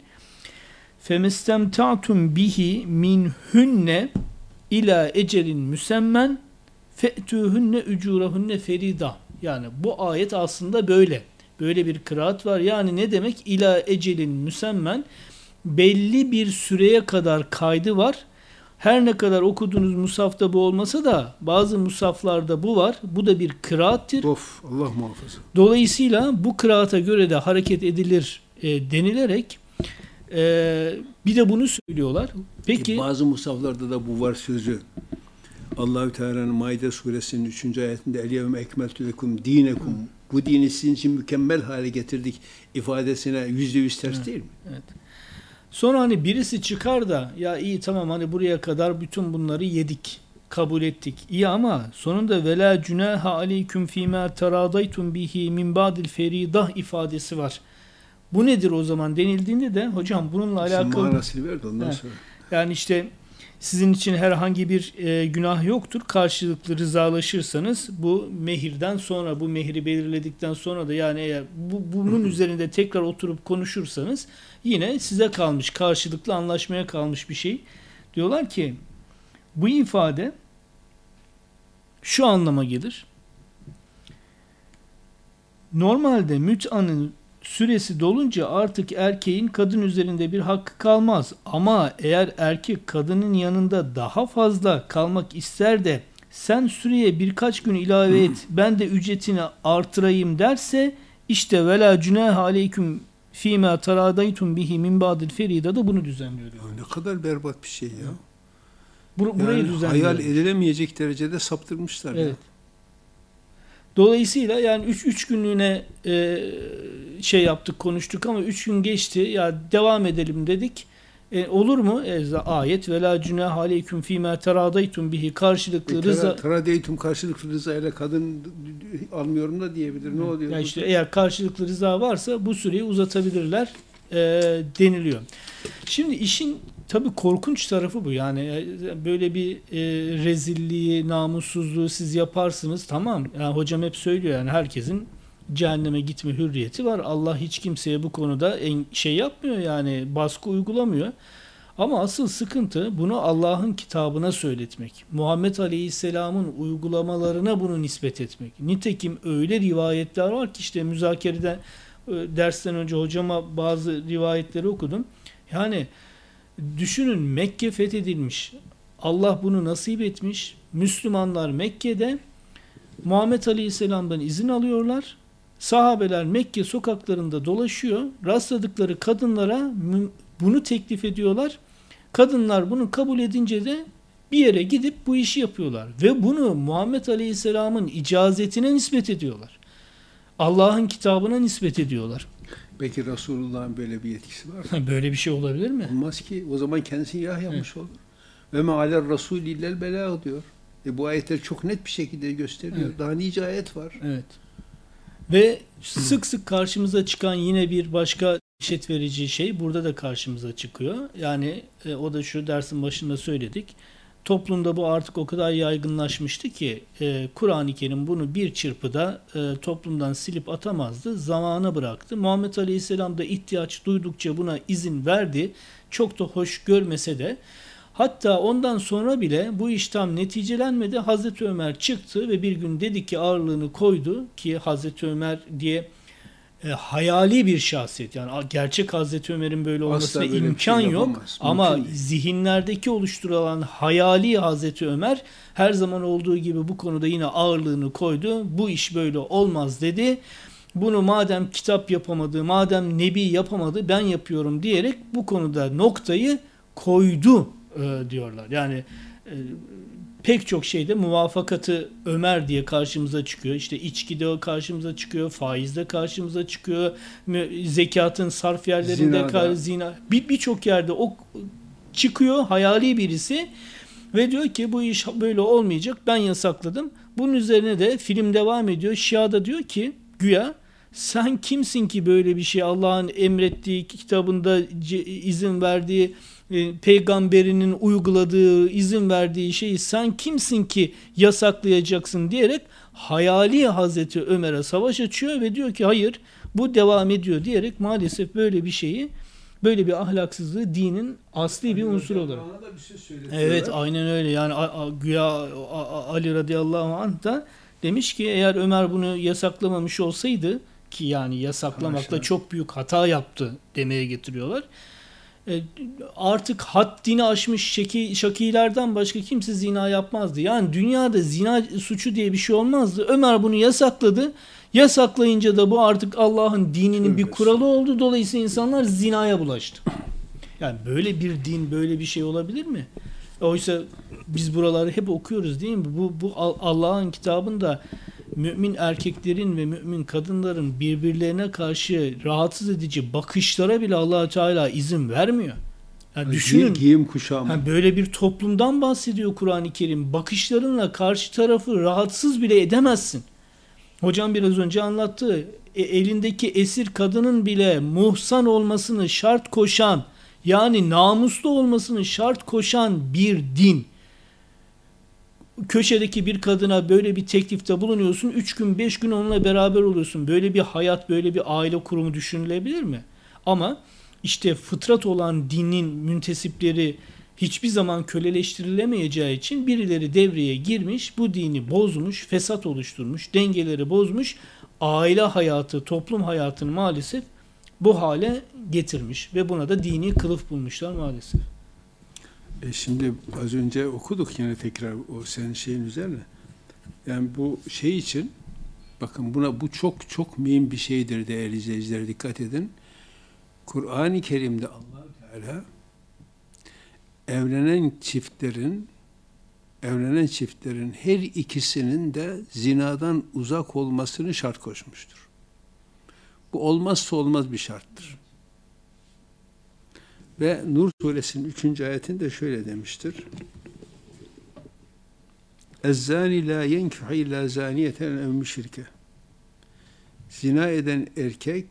femestemta'tum bihi minhunne ila ecelin müsemmen fe'tuhunne ucurahunne ferida. Yani bu ayet aslında böyle. Böyle bir kıraat var. Yani ne demek? İla ecelin müsemmen belli bir süreye kadar kaydı var. Her ne kadar okuduğunuz musafta bu olmasa da bazı musaflarda bu var. Bu da bir kıraattir. Of, Allah muhafaza. Dolayısıyla bu kıraata göre de hareket edilir e, denilerek Ee, bir de bunu söylüyorlar. Peki E, bazı musaflarda da bu var sözü. Allahü Teala'nın Maide suresinin üçüncü ayetinde El yevme ekmeltü lekum dinekum. Bu dini sizin için mükemmel hale getirdik ifadesine yüzde yüz ters değil mi? evet. Sonra hani birisi çıkar da ya iyi tamam hani buraya kadar bütün bunları yedik, kabul ettik. İyi ama sonunda vela cunaha aleyküm fîmâ teradaytum bihi min ba'dil feridah ifadesi var. Bu nedir o zaman denildiğinde de hocam bununla Sen alakalı manasını ver de ondan He. sonra. yani işte sizin için herhangi bir e, günah yoktur. Karşılıklı rızalaşırsanız bu mehirden sonra, bu mehri belirledikten sonra da yani eğer bu, bunun üzerinde tekrar oturup konuşursanız yine size kalmış, karşılıklı anlaşmaya kalmış bir şey. Diyorlar ki bu ifade şu anlama gelir. Normalde müt'anın süresi dolunca artık erkeğin kadın üzerinde bir hakkı kalmaz. Ama eğer erkek kadının yanında daha fazla kalmak ister de sen süreye birkaç gün ilave et, ben de ücretini artırayım derse işte vela cunaha aleyküm fîmâ teradaytum bihi min ba'dil ferida da bunu düzenliyor. Ya ne kadar berbat bir şey ya. Bur burayı Yani düzenliyor. hayal edilemeyecek derecede saptırmışlar ya. Evet. Dolayısıyla yani üç üç günlüğüne e, şey yaptık, konuştuk ama üç gün geçti. Ya devam edelim dedik. E, olur mu? E, ayet ve la cunah aleyküm fîmâ teradaytum bihi karşılıklı E, rıza. Teradeytum karşılıklı rıza ile kadın almıyorum da diyebilir. Ne oluyor? Ya işte eğer karşılıklı rıza varsa bu süreyi uzatabilirler e, deniliyor. Şimdi işin tabii korkunç tarafı bu. Yani e, böyle bir e, rezilliği, namussuzluğu siz yaparsınız. Tamam. Yani hocam hep söylüyor yani herkesin cehenneme gitme hürriyeti var. Allah hiç kimseye bu konuda en, şey yapmıyor yani baskı uygulamıyor. Ama asıl sıkıntı bunu Allah'ın kitabına söyletmek. Muhammed Aleyhisselam'ın uygulamalarına bunu nispet etmek. Nitekim öyle rivayetler var ki işte müzakereden e, dersten önce hocama bazı rivayetleri okudum. Yani düşünün Mekke fethedilmiş. Allah bunu nasip etmiş. Müslümanlar Mekke'de Muhammed Aleyhisselam'dan izin alıyorlar. Sahabeler Mekke sokaklarında dolaşıyor. Rastladıkları kadınlara bunu teklif ediyorlar. Kadınlar bunu kabul edince de bir yere gidip bu işi yapıyorlar. Ve bunu Muhammed Aleyhisselam'ın icazetine nispet ediyorlar. Allah'ın kitabına nispet ediyorlar. Peki Resulullah'ın böyle bir yetkisi var mı? Böyle bir şey olabilir mi? Olmaz ki. O zaman kendisi yah yapmış olur. Ve me'aler Resul illel belâh diyor. E bu ayetler çok net bir şekilde gösteriyor. Evet. Daha nice ayet var. Evet. Ve sık sık karşımıza çıkan yine bir başka dehşet verici şey burada da karşımıza çıkıyor. Yani e, o da şu dersin başında söyledik. Toplumda bu artık o kadar yaygınlaşmıştı ki e, Kur'an-ı Kerim bunu bir çırpıda e, toplumdan silip atamazdı. Zamana bıraktı. Muhammed Aleyhisselam da ihtiyaç duydukça buna izin verdi. Çok da hoş görmese de hatta ondan sonra bile bu iş tam neticelenmedi. Hazreti Ömer çıktı ve bir gün dedi ki ağırlığını koydu ki Hazreti Ömer diye e, hayali bir şahsiyet. Yani gerçek Hazreti Ömer'in böyle olmasına Asla böyle bir imkan şey yok. yapamaz. Ama Mümkün değil. zihinlerdeki oluşturulan hayali Hazreti Ömer her zaman olduğu gibi bu konuda yine ağırlığını koydu. Bu iş böyle olmaz dedi. Bunu madem kitap yapamadı, madem Nebi yapamadı ben yapıyorum diyerek bu konuda noktayı koydu e, diyorlar. Yani e, pek çok şeyde muvafakatı Ömer diye karşımıza çıkıyor. İşte içkide karşımıza çıkıyor, faizde karşımıza çıkıyor, zekatın sarf yerlerinde kar, zina bir birçok yerde o çıkıyor hayali birisi ve diyor ki bu iş böyle olmayacak. Ben yasakladım. Bunun üzerine de film devam ediyor. Şia da diyor ki güya sen kimsin ki böyle bir şey Allah'ın emrettiği kitabında izin verdiği peygamberinin uyguladığı, izin verdiği şeyi sen kimsin ki yasaklayacaksın diyerek hayali Hazreti Ömer'e savaş açıyor ve diyor ki hayır bu devam ediyor diyerek maalesef böyle bir şeyi, böyle bir ahlaksızlığı dinin asli bir unsur olarak. Evet aynen öyle yani a, a, güya a, a, Ali radıyallahu anh da demiş ki eğer Ömer bunu yasaklamamış olsaydı ki yani yasaklamakla Haşa. çok büyük hata yaptı demeye getiriyorlar. Artık haddini aşmış şeki, şakilerden başka kimse zina yapmazdı. Yani dünyada zina suçu diye bir şey olmazdı. Ömer bunu yasakladı. Yasaklayınca da bu artık Allah'ın dininin bir kuralı oldu. Dolayısıyla insanlar zinaya bulaştı. Yani böyle bir din, böyle bir şey olabilir mi? Oysa biz buraları hep okuyoruz değil mi? Bu, bu Allah'ın kitabında mümin erkeklerin ve mümin kadınların birbirlerine karşı rahatsız edici bakışlara bile Allah Teala izin vermiyor. Yani Gi- düşünün, Giyim kuşam. ha böyle bir toplumdan bahsediyor Kur'an-ı Kerim. Bakışlarınla karşı tarafı rahatsız bile edemezsin. Hocam biraz önce anlattı. E, elindeki esir kadının bile muhsan olmasını şart koşan, yani namuslu olmasını şart koşan bir din. Köşedeki bir kadına böyle bir teklifte bulunuyorsun. Üç gün, beş gün onunla beraber oluyorsun. Böyle bir hayat, böyle bir aile kurumu düşünülebilir mi? Ama işte fıtrat olan dinin müntesipleri hiçbir zaman köleleştirilemeyeceği için birileri devreye girmiş, bu dini bozmuş, fesat oluşturmuş, dengeleri bozmuş, aile hayatı, toplum hayatını maalesef bu hale getirmiş ve buna da dini kılıf bulmuşlar maalesef. E şimdi az önce okuduk yine tekrar o senin şeyin üzerine. Yani bu şey için bakın buna bu çok çok mühim bir şeydir değerli izleyiciler, dikkat edin. Kur'an-ı Kerim'de Allah Teala evlenen çiftlerin evlenen çiftlerin her ikisinin de zinadan uzak olmasını şart koşmuştur. Bu olmazsa olmaz bir şarttır. Ve Nur suresinin üçüncü ayetinde şöyle demiştir. اَزَّانِ لَا يَنْكِحَ اِلَّا زَانِيَةً اَوْ مُشْرِكَةً. Zina eden erkek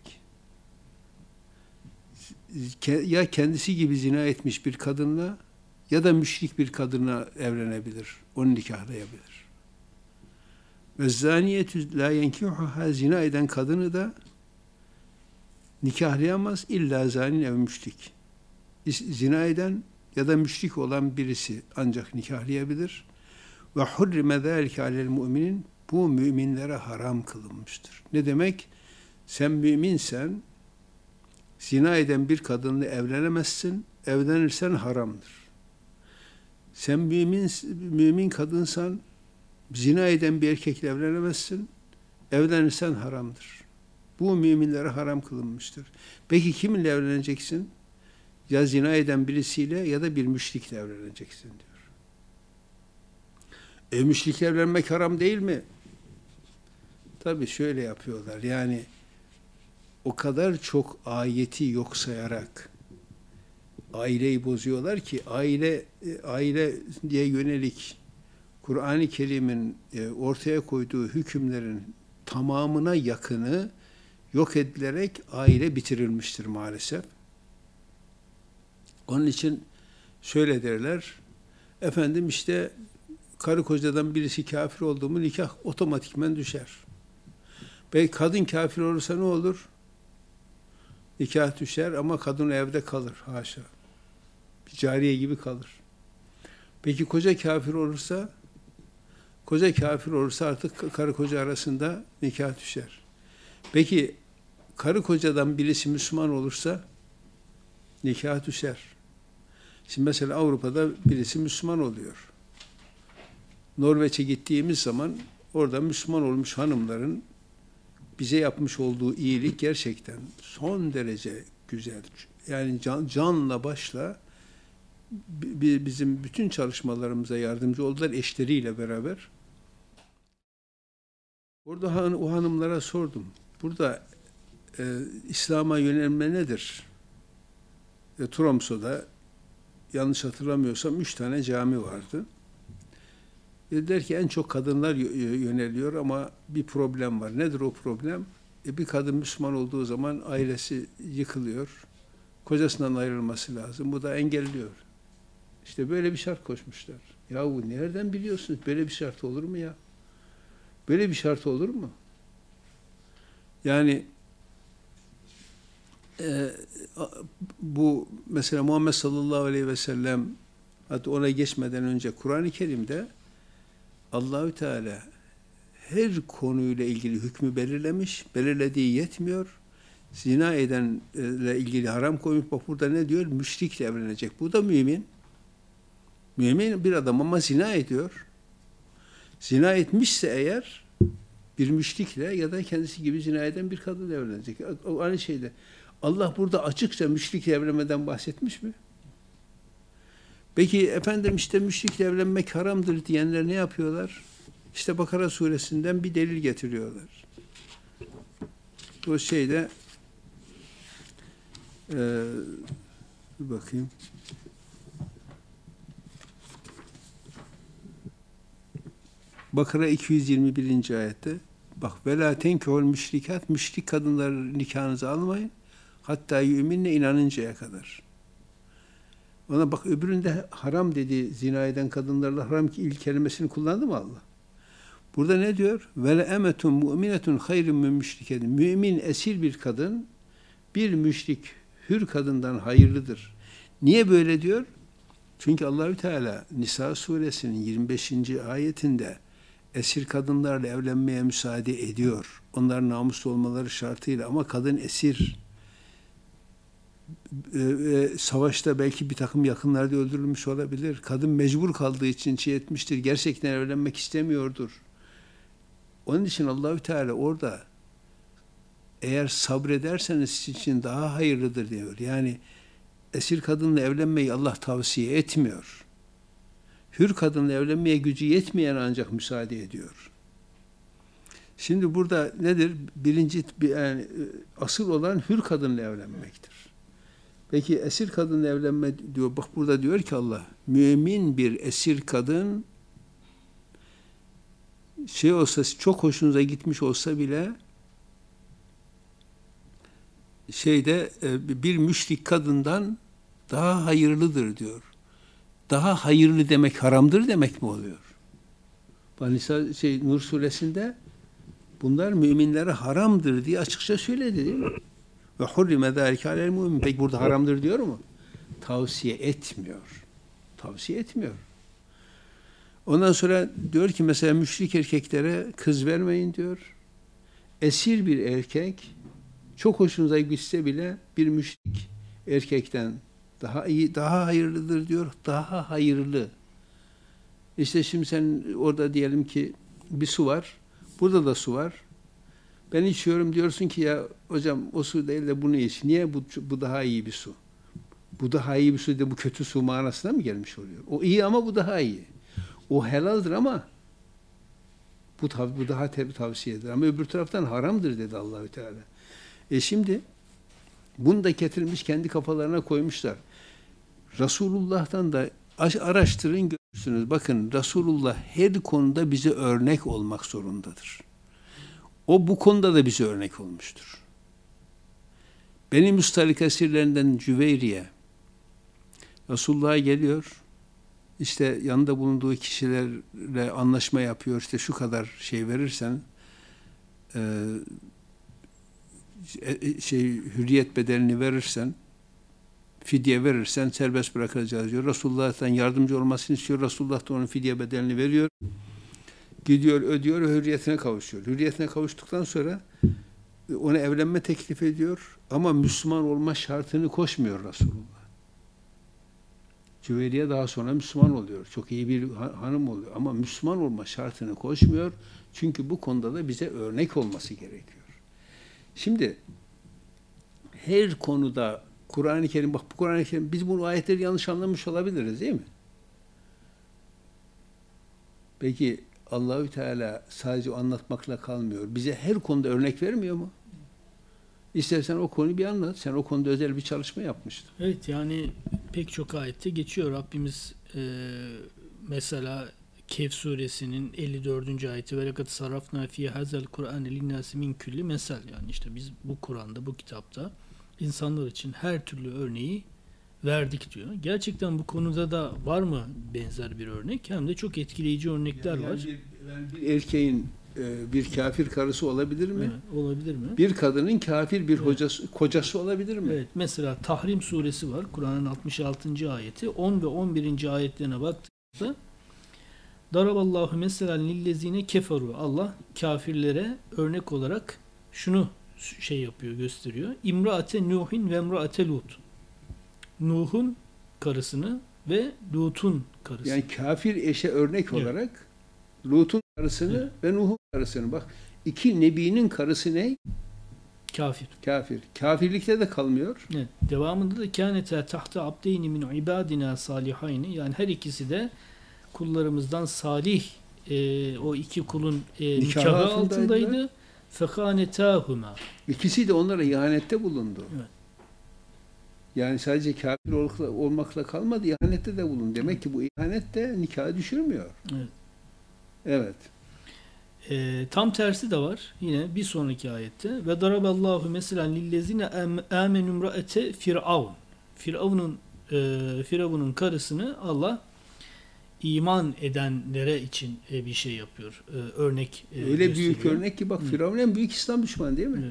ya kendisi gibi zina etmiş bir kadınla ya da müşrik bir kadınla evlenebilir. Onu nikahlayabilir. Ve zaniyetü la yenkihuha, zina eden kadını da nikahlayamaz illa zanin ev müşrik. Zina eden ya da müşrik olan birisi ancak nikahlayabilir. Ve hurrime zâlike alel müminin, bu müminlere haram kılınmıştır. Ne demek? Sen müminsen zina eden bir kadınla evlenemezsin. Evlenirsen haramdır. Sen mümin mümin kadınsan zina eden bir erkekle evlenemezsin. Evlenirsen haramdır. Bu müminlere haram kılınmıştır. Peki kiminle evleneceksin? Ya zina eden birisiyle ya da bir müşrikle evleneceksin diyor. E müşrikle evlenmek haram değil mi? Tabii şöyle yapıyorlar. Yani o kadar çok ayeti yok sayarak aileyi bozuyorlar ki aile aile diye yönelik Kur'an-ı Kerim'in ortaya koyduğu hükümlerin tamamına yakını yok edilerek aile bitirilmiştir maalesef. Onun için şöyle derler, efendim işte karı kocadan birisi kafir oldu mu nikah otomatikmen düşer. Belki kadın kafir olursa ne olur? Nikah düşer ama kadın evde kalır, haşa. Bir cariye gibi kalır. Peki koca kafir olursa, koca kafir olursa artık karı koca arasında nikah düşer. Peki karı kocadan birisi Müslüman olursa nikah düşer. Şimdi mesela Avrupa'da birisi Müslüman oluyor. Norveç'e gittiğimiz zaman orada Müslüman olmuş hanımların bize yapmış olduğu iyilik gerçekten son derece güzel. Yani can, canla başla bizim bütün çalışmalarımıza yardımcı oldular eşleriyle beraber. Orada o hanımlara sordum. Burada e, İslam'a yönelme nedir? E, Tromsø'da yanlış hatırlamıyorsam üç tane cami vardı. Dediler ki en çok kadınlar yöneliyor ama bir problem var. Nedir o problem? E bir kadın Müslüman olduğu zaman ailesi yıkılıyor. Kocasından ayrılması lazım. Bu da engelliyor. İşte böyle bir şart koşmuşlar. Yahu nereden biliyorsunuz? Böyle bir şart olur mu ya? Böyle bir şart olur mu? Yani e, bu mesela Muhammed sallallahu aleyhi ve sellem, hatta ona geçmeden önce Kur'an-ı Kerim'de Allahü Teala her konuyla ilgili hükmü belirlemiş, belirlediği yetmiyor. Zina edenle ilgili haram koymuş. Bak burada ne diyor? Müşrikle evlenecek. Bu da mümin. Mümin bir adam ama zina ediyor. Zina etmişse eğer bir müşrikle ya da kendisi gibi zina eden bir kadınla evlenecek. O aynı şeyde. Allah burada açıkça müşrikle evlenmeden bahsetmiş mi? Peki efendim işte müşrikle evlenmek haramdır diyenler ne yapıyorlar? İşte Bakara suresinden bir delil getiriyorlar. O şeyde e, bir bakayım. Bakara iki yüz yirmi birinci ayette bak ve la tenkihul müşrikat, müşrik kadınları nikahınızı almayın hatta yüminle inanıncaya kadar. Ona bak öbüründe haram dedi, zina eden kadınlarla haram ki ilk kelimesini kullandı mı Allah? Burada ne diyor? Ve le emetun mu'minetun hayrun min müşriketin. Mümin esir bir kadın bir müşrik hür kadından hayırlıdır. Niye böyle diyor? Çünkü Allahü Teala Nisa suresinin yirmi beşinci ayetinde esir kadınlarla evlenmeye müsaade ediyor. Onlar namuslu olmaları şartıyla ama kadın esir. Ee, savaşta belki bir takım yakınlarda öldürülmüş olabilir. Kadın mecbur kaldığı için çiğ etmiştir. Gerçekten evlenmek istemiyordur. Onun için Allahü Teala orada eğer sabrederseniz sizin için daha hayırlıdır diyor. Yani esir kadınla evlenmeyi Allah tavsiye etmiyor. Hür kadınla evlenmeye gücü yetmeyen ancak müsaade ediyor. Şimdi burada nedir? Birinci yani asıl olan hür kadınla evlenmektir. Peki esir kadınla evlenme diyor. Bak burada diyor ki Allah, mümin bir esir kadın şey olsa, çok hoşunuza gitmiş olsa bile şeyde bir müşrik kadından daha hayırlıdır diyor. Daha hayırlı demek haramdır demek mi oluyor? Nisa şey Nur suresinde bunlar müminlere haramdır diye açıkça söyledi değil mi? Ve hurrime zâlike alel mümin. Peki burada haramdır diyor mu? Tavsiye etmiyor. Tavsiye etmiyor. Ondan sonra diyor ki mesela müşrik erkeklere kız vermeyin diyor. Esir bir erkek çok hoşunuza gitse bile bir müşrik erkekten daha iyi, daha hayırlıdır diyor. Daha hayırlı. İşte şimdi sen orada diyelim ki bir su var. Burada da su var. Ben içiyorum diyorsun ki ya hocam o su değil de bunu iç. Niye? Bu, bu daha iyi bir su. Bu daha iyi bir su de bu kötü su manasına mı gelmiş oluyor? O iyi ama bu daha iyi. O helaldir ama bu, bu daha tabi tavsiye eder. Ama öbür taraftan haramdır dedi Allahü Teala. E şimdi bunu da getirmiş kendi kafalarına koymuşlar. Resulullah'tan da araştırın görürsünüz. Bakın Resulullah her konuda bize örnek olmak zorundadır. O bu konuda da bize örnek olmuştur. Benim Müstalik esirlerinden Cüveyriye Resulullah'a geliyor. İşte yanında bulunduğu kişilerle anlaşma yapıyor. İşte şu kadar şey verirsen e, şey hürriyet bedelini verirsen fidye verirsen serbest bırakacağız diyor. Resulullah'tan yardımcı olmasını istiyor. Resulullah da onun fidye bedelini veriyor. Gidiyor, ödüyor, hürriyetine kavuşuyor. Hürriyetine kavuştuktan sonra ona evlenme teklif ediyor ama Müslüman olma şartını koşmuyor Resulullah. Cüveyriye daha sonra Müslüman oluyor. Çok iyi bir hanım oluyor ama Müslüman olma şartını koşmuyor. Çünkü bu konuda da bize örnek olması gerekiyor. Şimdi her konuda Kur'an-ı Kerim, bak bu Kur'an-ı Kerim, biz bu ayetleri yanlış anlamış olabiliriz değil mi? Peki Allahü Teala sadece anlatmakla kalmıyor. Bize her konuda örnek vermiyor mu? İstersen o konuyu bir anlat. Sen o konuda özel bir çalışma yapmıştın. Evet, yani pek çok ayette geçiyor. Rabbimiz e, mesela Kehf suresinin elli dördüncü ayeti ve lekad sarrafna fi hazel Kur'an linnâsi min külli mesel, yani işte biz bu Kur'an'da, bu kitapta insanlar için her türlü örneği verdik diyor. Gerçekten bu konuda da var mı benzer bir örnek? Hem de çok etkileyici örnekler yani var. Bir, yani bir erkeğin e, bir kafir karısı olabilir mi? Evet, olabilir mi? Bir kadının kafir bir Evet. hocası, kocası olabilir mi? Evet, mesela Tahrim suresi var. Kur'an'ın altmış altıncı ayeti. on ve on birinci ayetlerine baktığımızda Daraballahu meselen lillezine keferu. Allah kafirlere örnek olarak şunu şey yapıyor, gösteriyor. İmraate Nuhin ve imraate Lut. Nuh'un karısını ve Lut'un karısını. Yani kafir eşe örnek Evet. olarak Lut'un karısını Evet. ve Nuh'un karısını. Bak iki nebinin karısı ne? Kafir. Kafir. Kafirlikte de kalmıyor. Evet. Devamında da kânete tahta abdeyni min ibadina salihayni, yani her ikisi de kullarımızdan salih e, o iki kulun e, Nikahı nikahı altındaydılar. altındaydı. Fekânetâhuma. İkisi de onlara ihanette bulundu. Evet. Yani sadece kafir olmakla, olmakla kalmadı, ihanette de bulundu. Demek ki bu ihanet de nikahı düşürmüyor. Evet. Evet. E, tam tersi de var. Yine bir sonraki ayette. Ve daraballahu meselen lillezine âmenü imraete firavun. Firavun'un e, Firavun'un karısını Allah iman edenlere için e, bir şey yapıyor. E, örnek e, Öyle büyük gösteriyor. örnek ki bak, Hı. Firavun en büyük İslam düşmanı değil mi? Evet.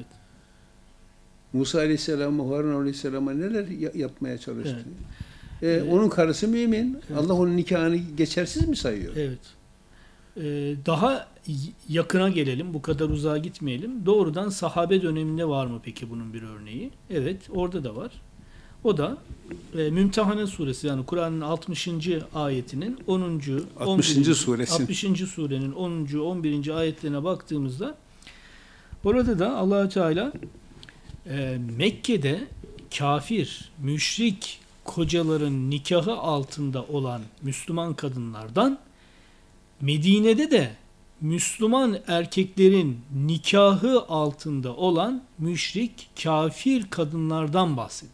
Musa Aleyhisselam'a, Harun Aleyhisselam'a neler ya- yapmaya çalıştı. Evet. E, Evet. onun karısı mümin. Evet. Allah onun nikahını geçersiz mi sayıyor? Evet. Ee, daha y- yakına gelelim, bu kadar uzağa gitmeyelim. Doğrudan sahabe döneminde var mı peki bunun bir örneği? Evet, orada da var. O da e, Mümtehane suresi, yani Kur'an'ın altmışıncı ayetinin onuncu. altmışıncı on birinci suresi. altmışıncı surenin onuncu. on birinci ayetlerine baktığımızda orada da Allah Teala e, Mekke'de kafir, müşrik kocaların nikahı altında olan Müslüman kadınlardan, Medine'de de Müslüman erkeklerin nikahı altında olan müşrik, kafir kadınlardan bahsediyor.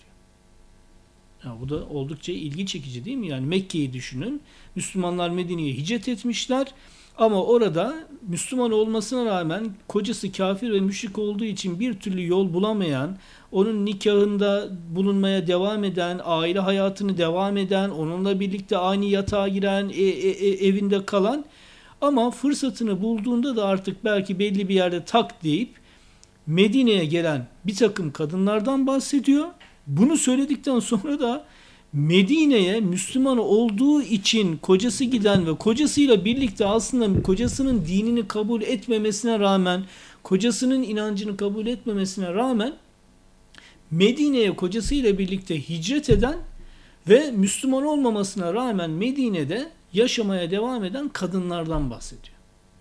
Ya bu da oldukça ilgi çekici değil mi? Yani Mekke'yi düşünün. Müslümanlar Medine'ye hicret etmişler. Ama orada Müslüman olmasına rağmen kocası kafir ve müşrik olduğu için bir türlü yol bulamayan, onun nikahında bulunmaya devam eden, aile hayatını devam eden, onunla birlikte aynı yatağa giren, e, e, e, evinde kalan, ama fırsatını bulduğunda da artık belki belli bir yerde tak deyip Medine'ye gelen bir takım kadınlardan bahsediyor. Bunu söyledikten sonra da Medine'ye Müslüman olduğu için kocası giden ve kocasıyla birlikte aslında kocasının dinini kabul etmemesine rağmen, kocasının inancını kabul etmemesine rağmen Medine'ye kocasıyla birlikte hicret eden ve Müslüman olmamasına rağmen Medine'de yaşamaya devam eden kadınlardan bahsediyor.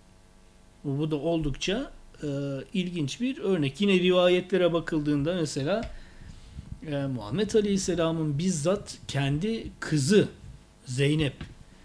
Bu da oldukça e, ilginç bir örnek. Yine rivayetlere bakıldığında mesela e, Muhammed Aleyhisselam'ın bizzat kendi kızı Zeynep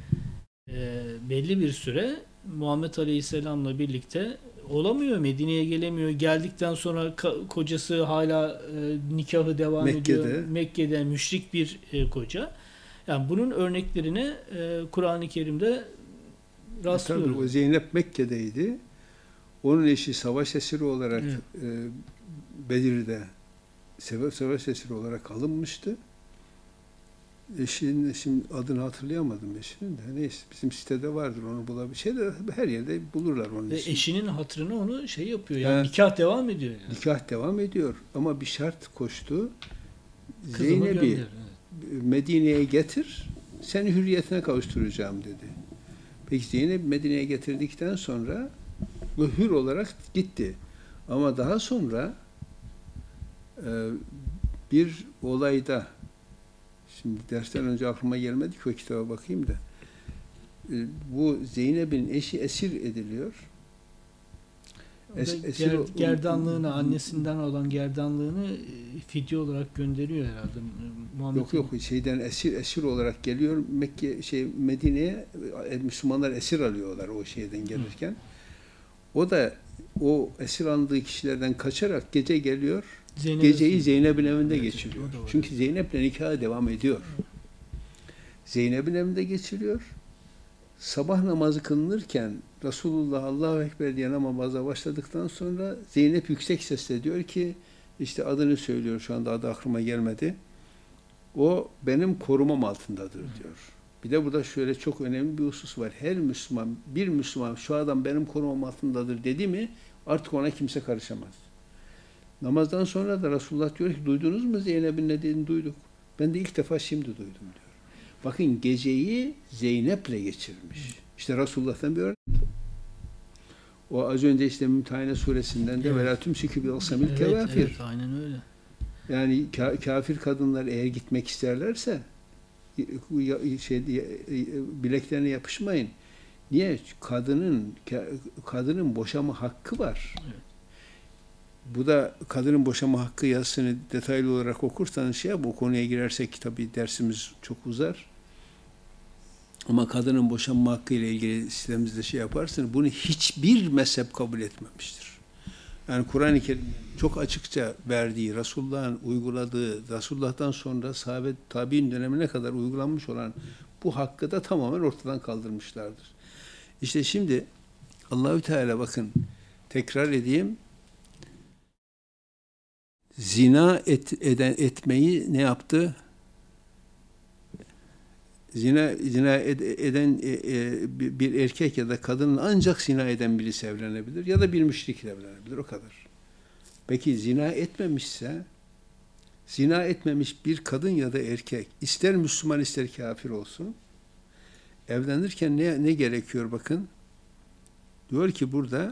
e, belli bir süre Muhammed Aleyhisselam'la birlikte olamıyor, Medine'ye gelemiyor. Geldikten sonra ka- kocası hala e, nikahı devam Mekke'de. ediyor. Mekke'de müşrik bir e, koca. Yani bunun örneklerine e, Kur'an-ı Kerim'de rastlıyoruz. Tabii o Zeynep Mekke'deydi. Onun eşi savaş esiri olarak Evet. e, Bedir'de seve- savaş esiri olarak alınmıştı. Eşinin, şimdi adını hatırlayamadım eşinin de. Neyse, bizim sitede vardır, onu bulabilir. Şeyde, her yerde bulurlar onun Ve ismini. eşinin hatırına onu şey yapıyor. Yani Ha. nikah devam ediyor yani. Nikah devam ediyor ama bir şart koştu. Kızımı Zeynep'i gönder. Evet. Medine'ye getir, seni hürriyetine kavuşturacağım dedi. Peki Zeynep Medine'ye getirdikten sonra o hür olarak gitti. Ama daha sonra e, bir olayda, şimdi dersten önce aklıma gelmedi ki o kitaba bakayım da, e, bu Zeynep'in eşi esir ediliyor. O da Es- esir ger- o- gerdanlığını, annesinden olan gerdanlığını e, fidye olarak gönderiyor herhalde. Muhammed Yok yok, şeyden esir esir olarak geliyor Mekke şey Medine'ye, e, Müslümanlar esir alıyorlar o şeyden gelirken. O da o esir alındığı kişilerden kaçarak gece geliyor. Zeynep'e- Geceyi Zeynep'in evinde Evet, geçiriyor. o da var. Çünkü Zeynep'le nikahı devam ediyor. Zeynep'in evinde geçiriyor. Sabah namazı kılınırken Resulullah Allahu Ekber diye namaza başladıktan sonra Zeynep yüksek sesle diyor ki, işte adını söylüyor, şu anda adı aklıma gelmedi. O benim korumam altındadır diyor. Bir de burada şöyle çok önemli bir husus var. Her Müslüman, bir Müslüman şu adam benim korumam altındadır dedi mi artık ona kimse karışamaz. Namazdan sonra da Resulullah diyor ki, duydunuz mu Zeynep'in ne dediğini? Duyduk. Ben de ilk defa şimdi duydum diyor. Bakın, geceyi Zeynep'le geçirmiş. İşte Resulullah'tan bir örnek. O az önce işte Mümtehane suresinden de Evet. velâ tümsikü bil asamil Evet, kevâfir. evet, aynen öyle. Yani ka- kafir kadınlar eğer gitmek isterlerse ya- şey bileklerine yapışmayın. Niye? Kadının kadının boşama hakkı var. Evet. Bu da kadının boşanma hakkı yazısını detaylı olarak okursanız şey yap, o konuya girersek tabii dersimiz çok uzar. Ama kadının boşanma hakkı ile ilgili sitemizde şey yaparsanız bunu hiçbir mezhep kabul etmemiştir. Yani Kur'an-ı Kerim çok açıkça verdiği, Resulullah'ın uyguladığı, Resulullah'tan sonra sahabe tabi'in dönemine kadar uygulanmış olan bu hakkı da tamamen ortadan kaldırmışlardır. İşte şimdi Allahü Teala bakın tekrar edeyim. Zina et, eden etmeyi ne yaptı? Zina zina ed, eden e, e, bir erkek ya da kadının ancak zina eden birisi evlenebilir ya da bir müşrik evlenebilir, o kadar. Peki zina etmemişse, zina etmemiş bir kadın ya da erkek, ister Müslüman ister kafir olsun, evlenirken ne ne gerekiyor bakın? Diyor ki burada,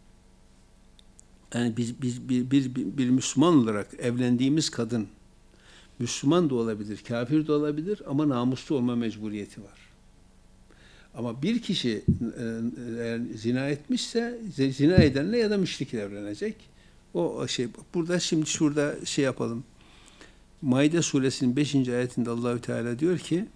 yani biz, biz bir, bir, bir, bir Müslüman olarak evlendiğimiz kadın, Müslüman da olabilir, kafir de olabilir ama namuslu olma mecburiyeti var. Ama bir kişi eğer zina etmişse, zina edenle ya da müşrikle evlenecek. O şey, burada şimdi şurada şey yapalım. Maide suresinin beşinci ayetinde Allahü Teala diyor ki: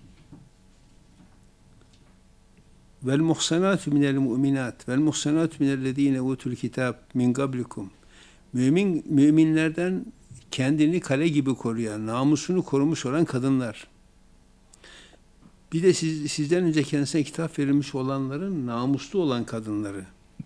Vel muhsanatu minel mu'minat vel muhsanatu minellezine utul kitab min qablikum. Mümin müminlerden kendini kale gibi koruyan, namusunu korumuş olan kadınlar. Bir de siz, sizden önce kendisine kitap verilmiş olanların namuslu olan kadınları.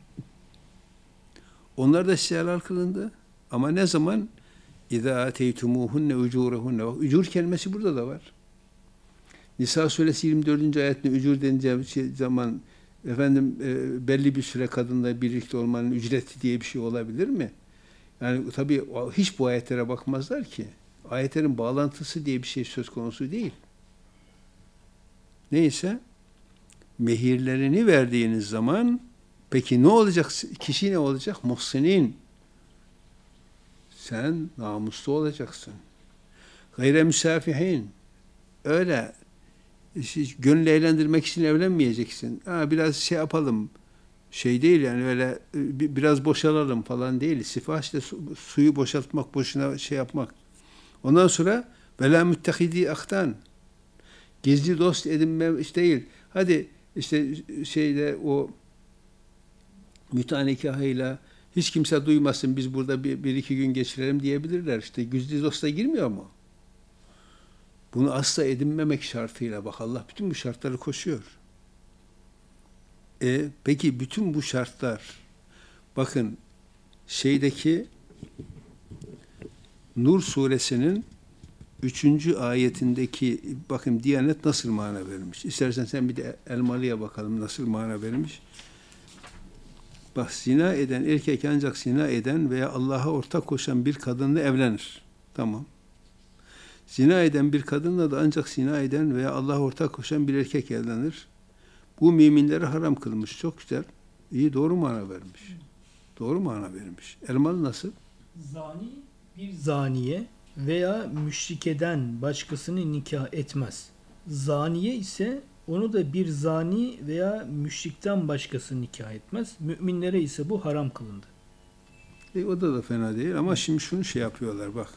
Onlar da size helal kılındı. Ama ne zaman? اِذَا اَتَيْتُمُوهُنَّ اُجُورَهُنَّ. Ücur kelimesi burada da var. Nisa suresi yirmi dördüncü ayetinde ücur denince şey zaman efendim e, belli bir süre kadınla birlikte olmanın ücreti diye bir şey olabilir mi? Yani tabii hiç bu ayetlere bakmazlar ki. Ayetlerin bağlantısı diye bir şey söz konusu değil. Neyse, mehirlerini verdiğiniz zaman peki ne olacak? Kişi ne olacak? Muhsinin. Sen namuslu olacaksın. Gayre müsafihin. Öyle gönül eğlendirmek için evlenmeyeceksin. Ha, biraz şey yapalım. Şey değil yani öyle biraz boşalalım falan değil. Sifah işte su, suyu boşaltmak, boşuna şey yapmak. Ondan sonra vela müttehidi aktan. Gizli dost edinme iş değil. Hadi işte şeyde o müteah nikahıyla hiç kimse duymasın, biz burada bir, bir iki gün geçirelim diyebilirler. İşte gizli dosta girmiyor mu? Bunu asla edinmemek şartıyla, bak Allah bütün bu şartları koşuyor. E, peki bütün bu şartlar, bakın şeydeki Nur suresinin üçüncü ayetindeki, bakın Diyanet nasıl mana vermiş. İstersen sen bir de Elmalı'ya bakalım nasıl mana vermiş. Bak, zina eden erkek ancak zina eden veya Allah'a ortak koşan bir kadınla evlenir. Tamam. Zina eden bir kadınla da ancak zina eden veya Allah'a ortak koşan bir erkek evlenir. Bu müminlere haram kılmış. Çok güzel. İyi, doğru mana vermiş. Doğru mana vermiş. Elmalı nasıl? Zani bir zaniye veya müşrikeden başkasını nikah etmez. Zaniye ise onu da bir zani veya müşrikten başkası nikah etmez. Müminlere ise bu haram kılındı. E, o da da fena değil ama şimdi şunu şey yapıyorlar bak.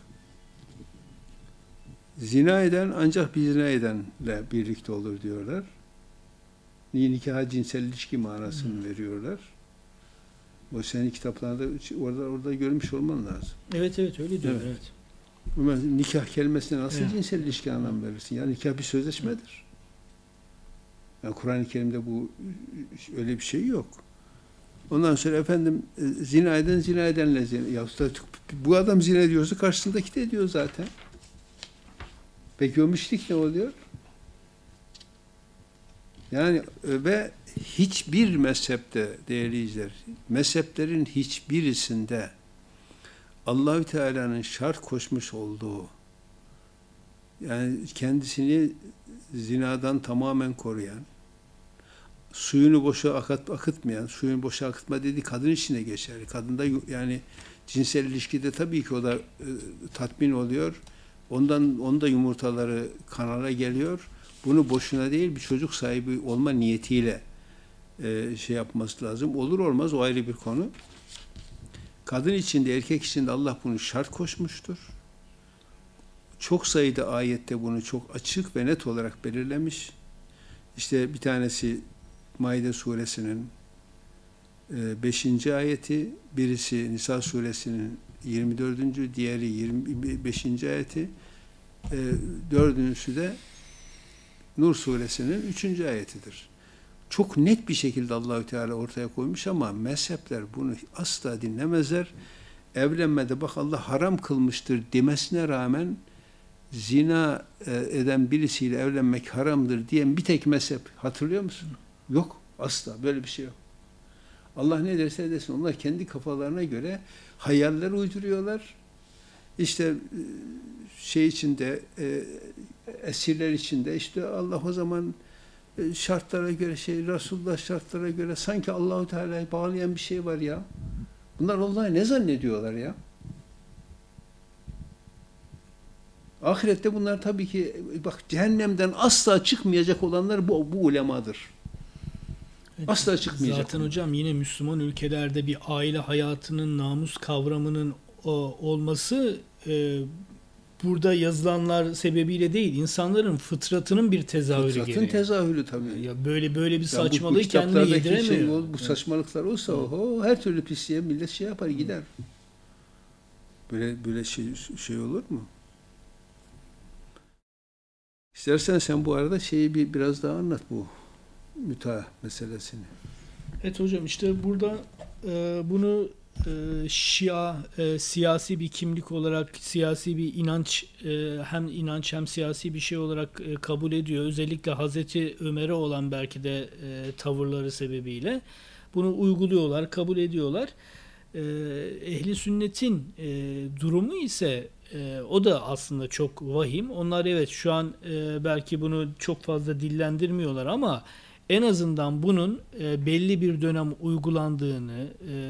Zina eden ancak bir zina edenle birlikte olur diyorlar. Nikaha cinsel ilişki manasını hmm. veriyorlar. O senin kitaplarda orada orada görmüş olman lazım. Evet evet öyle diyor. Evet. evet. Nikah kelimesine nasıl evet. cinsel ilişki anlam verirsin? Yani nikah bir sözleşmedir. Yani Kur'an-ı Kerim'de bu öyle bir şey yok. Ondan sonra efendim zina eden zina edenle zina. Ya bu adam zina ediyorsa karşısındaki de ediyor zaten. Peki o müşrik ne oluyor? Yani ve hiçbir mezhepte değerli izler, mezheplerin hiçbirisinde Allahü Teala'nın şart koşmuş olduğu, yani kendisini zinadan tamamen koruyan, suyunu boşa akıt, akıtmayan, suyunu boşa akıtma dediği kadın içine geçer. Kadında yani cinsel ilişkide tabii ki o da e, tatmin oluyor. Ondan onun da yumurtaları kanala geliyor. Bunu boşuna değil, bir çocuk sahibi olma niyetiyle e, şey yapması lazım. Olur olmaz o ayrı bir konu. Kadın için de erkek için de Allah bunu şart koşmuştur. Çok sayıda ayette bunu çok açık ve net olarak belirlemiş. İşte bir tanesi Maide suresinin beşinci ayeti, birisi Nisa suresinin yirmi dördüncü, diğeri yirmi beşinci ayeti, dördüncüsü de Nur suresinin üçüncü ayetidir. Çok net bir şekilde Allahü Teala ortaya koymuş ama mezhepler bunu asla dinlemezler. Evlenmede bak Allah haram kılmıştır demesine rağmen zina eden birisiyle evlenmek haramdır diyen bir tek mezhep hatırlıyor musun? Yok. Asla. Böyle bir şey yok. Allah ne derse desin. Onlar kendi kafalarına göre hayaller uyduruyorlar. İşte şey içinde esirler içinde işte Allah o zaman şartlara göre şey Resulullah şartlara göre sanki Allahu Teala'yı bağlayan bir şey var ya. Bunlar Allah'ı ne zannediyorlar ya? Ahirette bunlar tabii ki bak cehennemden asla çıkmayacak olanlar bu, bu ulemadır. Asla çıkmayacak. Zaten hocam yine Müslüman ülkelerde bir aile hayatının namus kavramının o, olması e, burada yazılanlar sebebiyle değil, insanların fıtratının bir tezahürü Fıtratın gereği. tezahürü tabii. Ya böyle böyle bir Ya saçmalığı bu, bu kendine yediremiyor. Şey, o, bu saçmalıklar olsa evet. Oho, her türlü pisliğe millet şey yapar gider. Böyle böyle şey şey olur mu? İstersen sen bu arada şeyi bir biraz daha anlat bu müteah meselesini. Evet hocam işte burada e, bunu e, Şia e, siyasi bir kimlik olarak siyasi bir inanç e, hem inanç hem siyasi bir şey olarak e, kabul ediyor. Özellikle Hazreti Ömer'e olan belki de e, tavırları sebebiyle bunu uyguluyorlar, kabul ediyorlar. E, ehli sünnetin e, durumu ise e, o da aslında çok vahim. Onlar evet şu an e, belki bunu çok fazla dillendirmiyorlar ama en azından bunun e, belli bir dönem uygulandığını,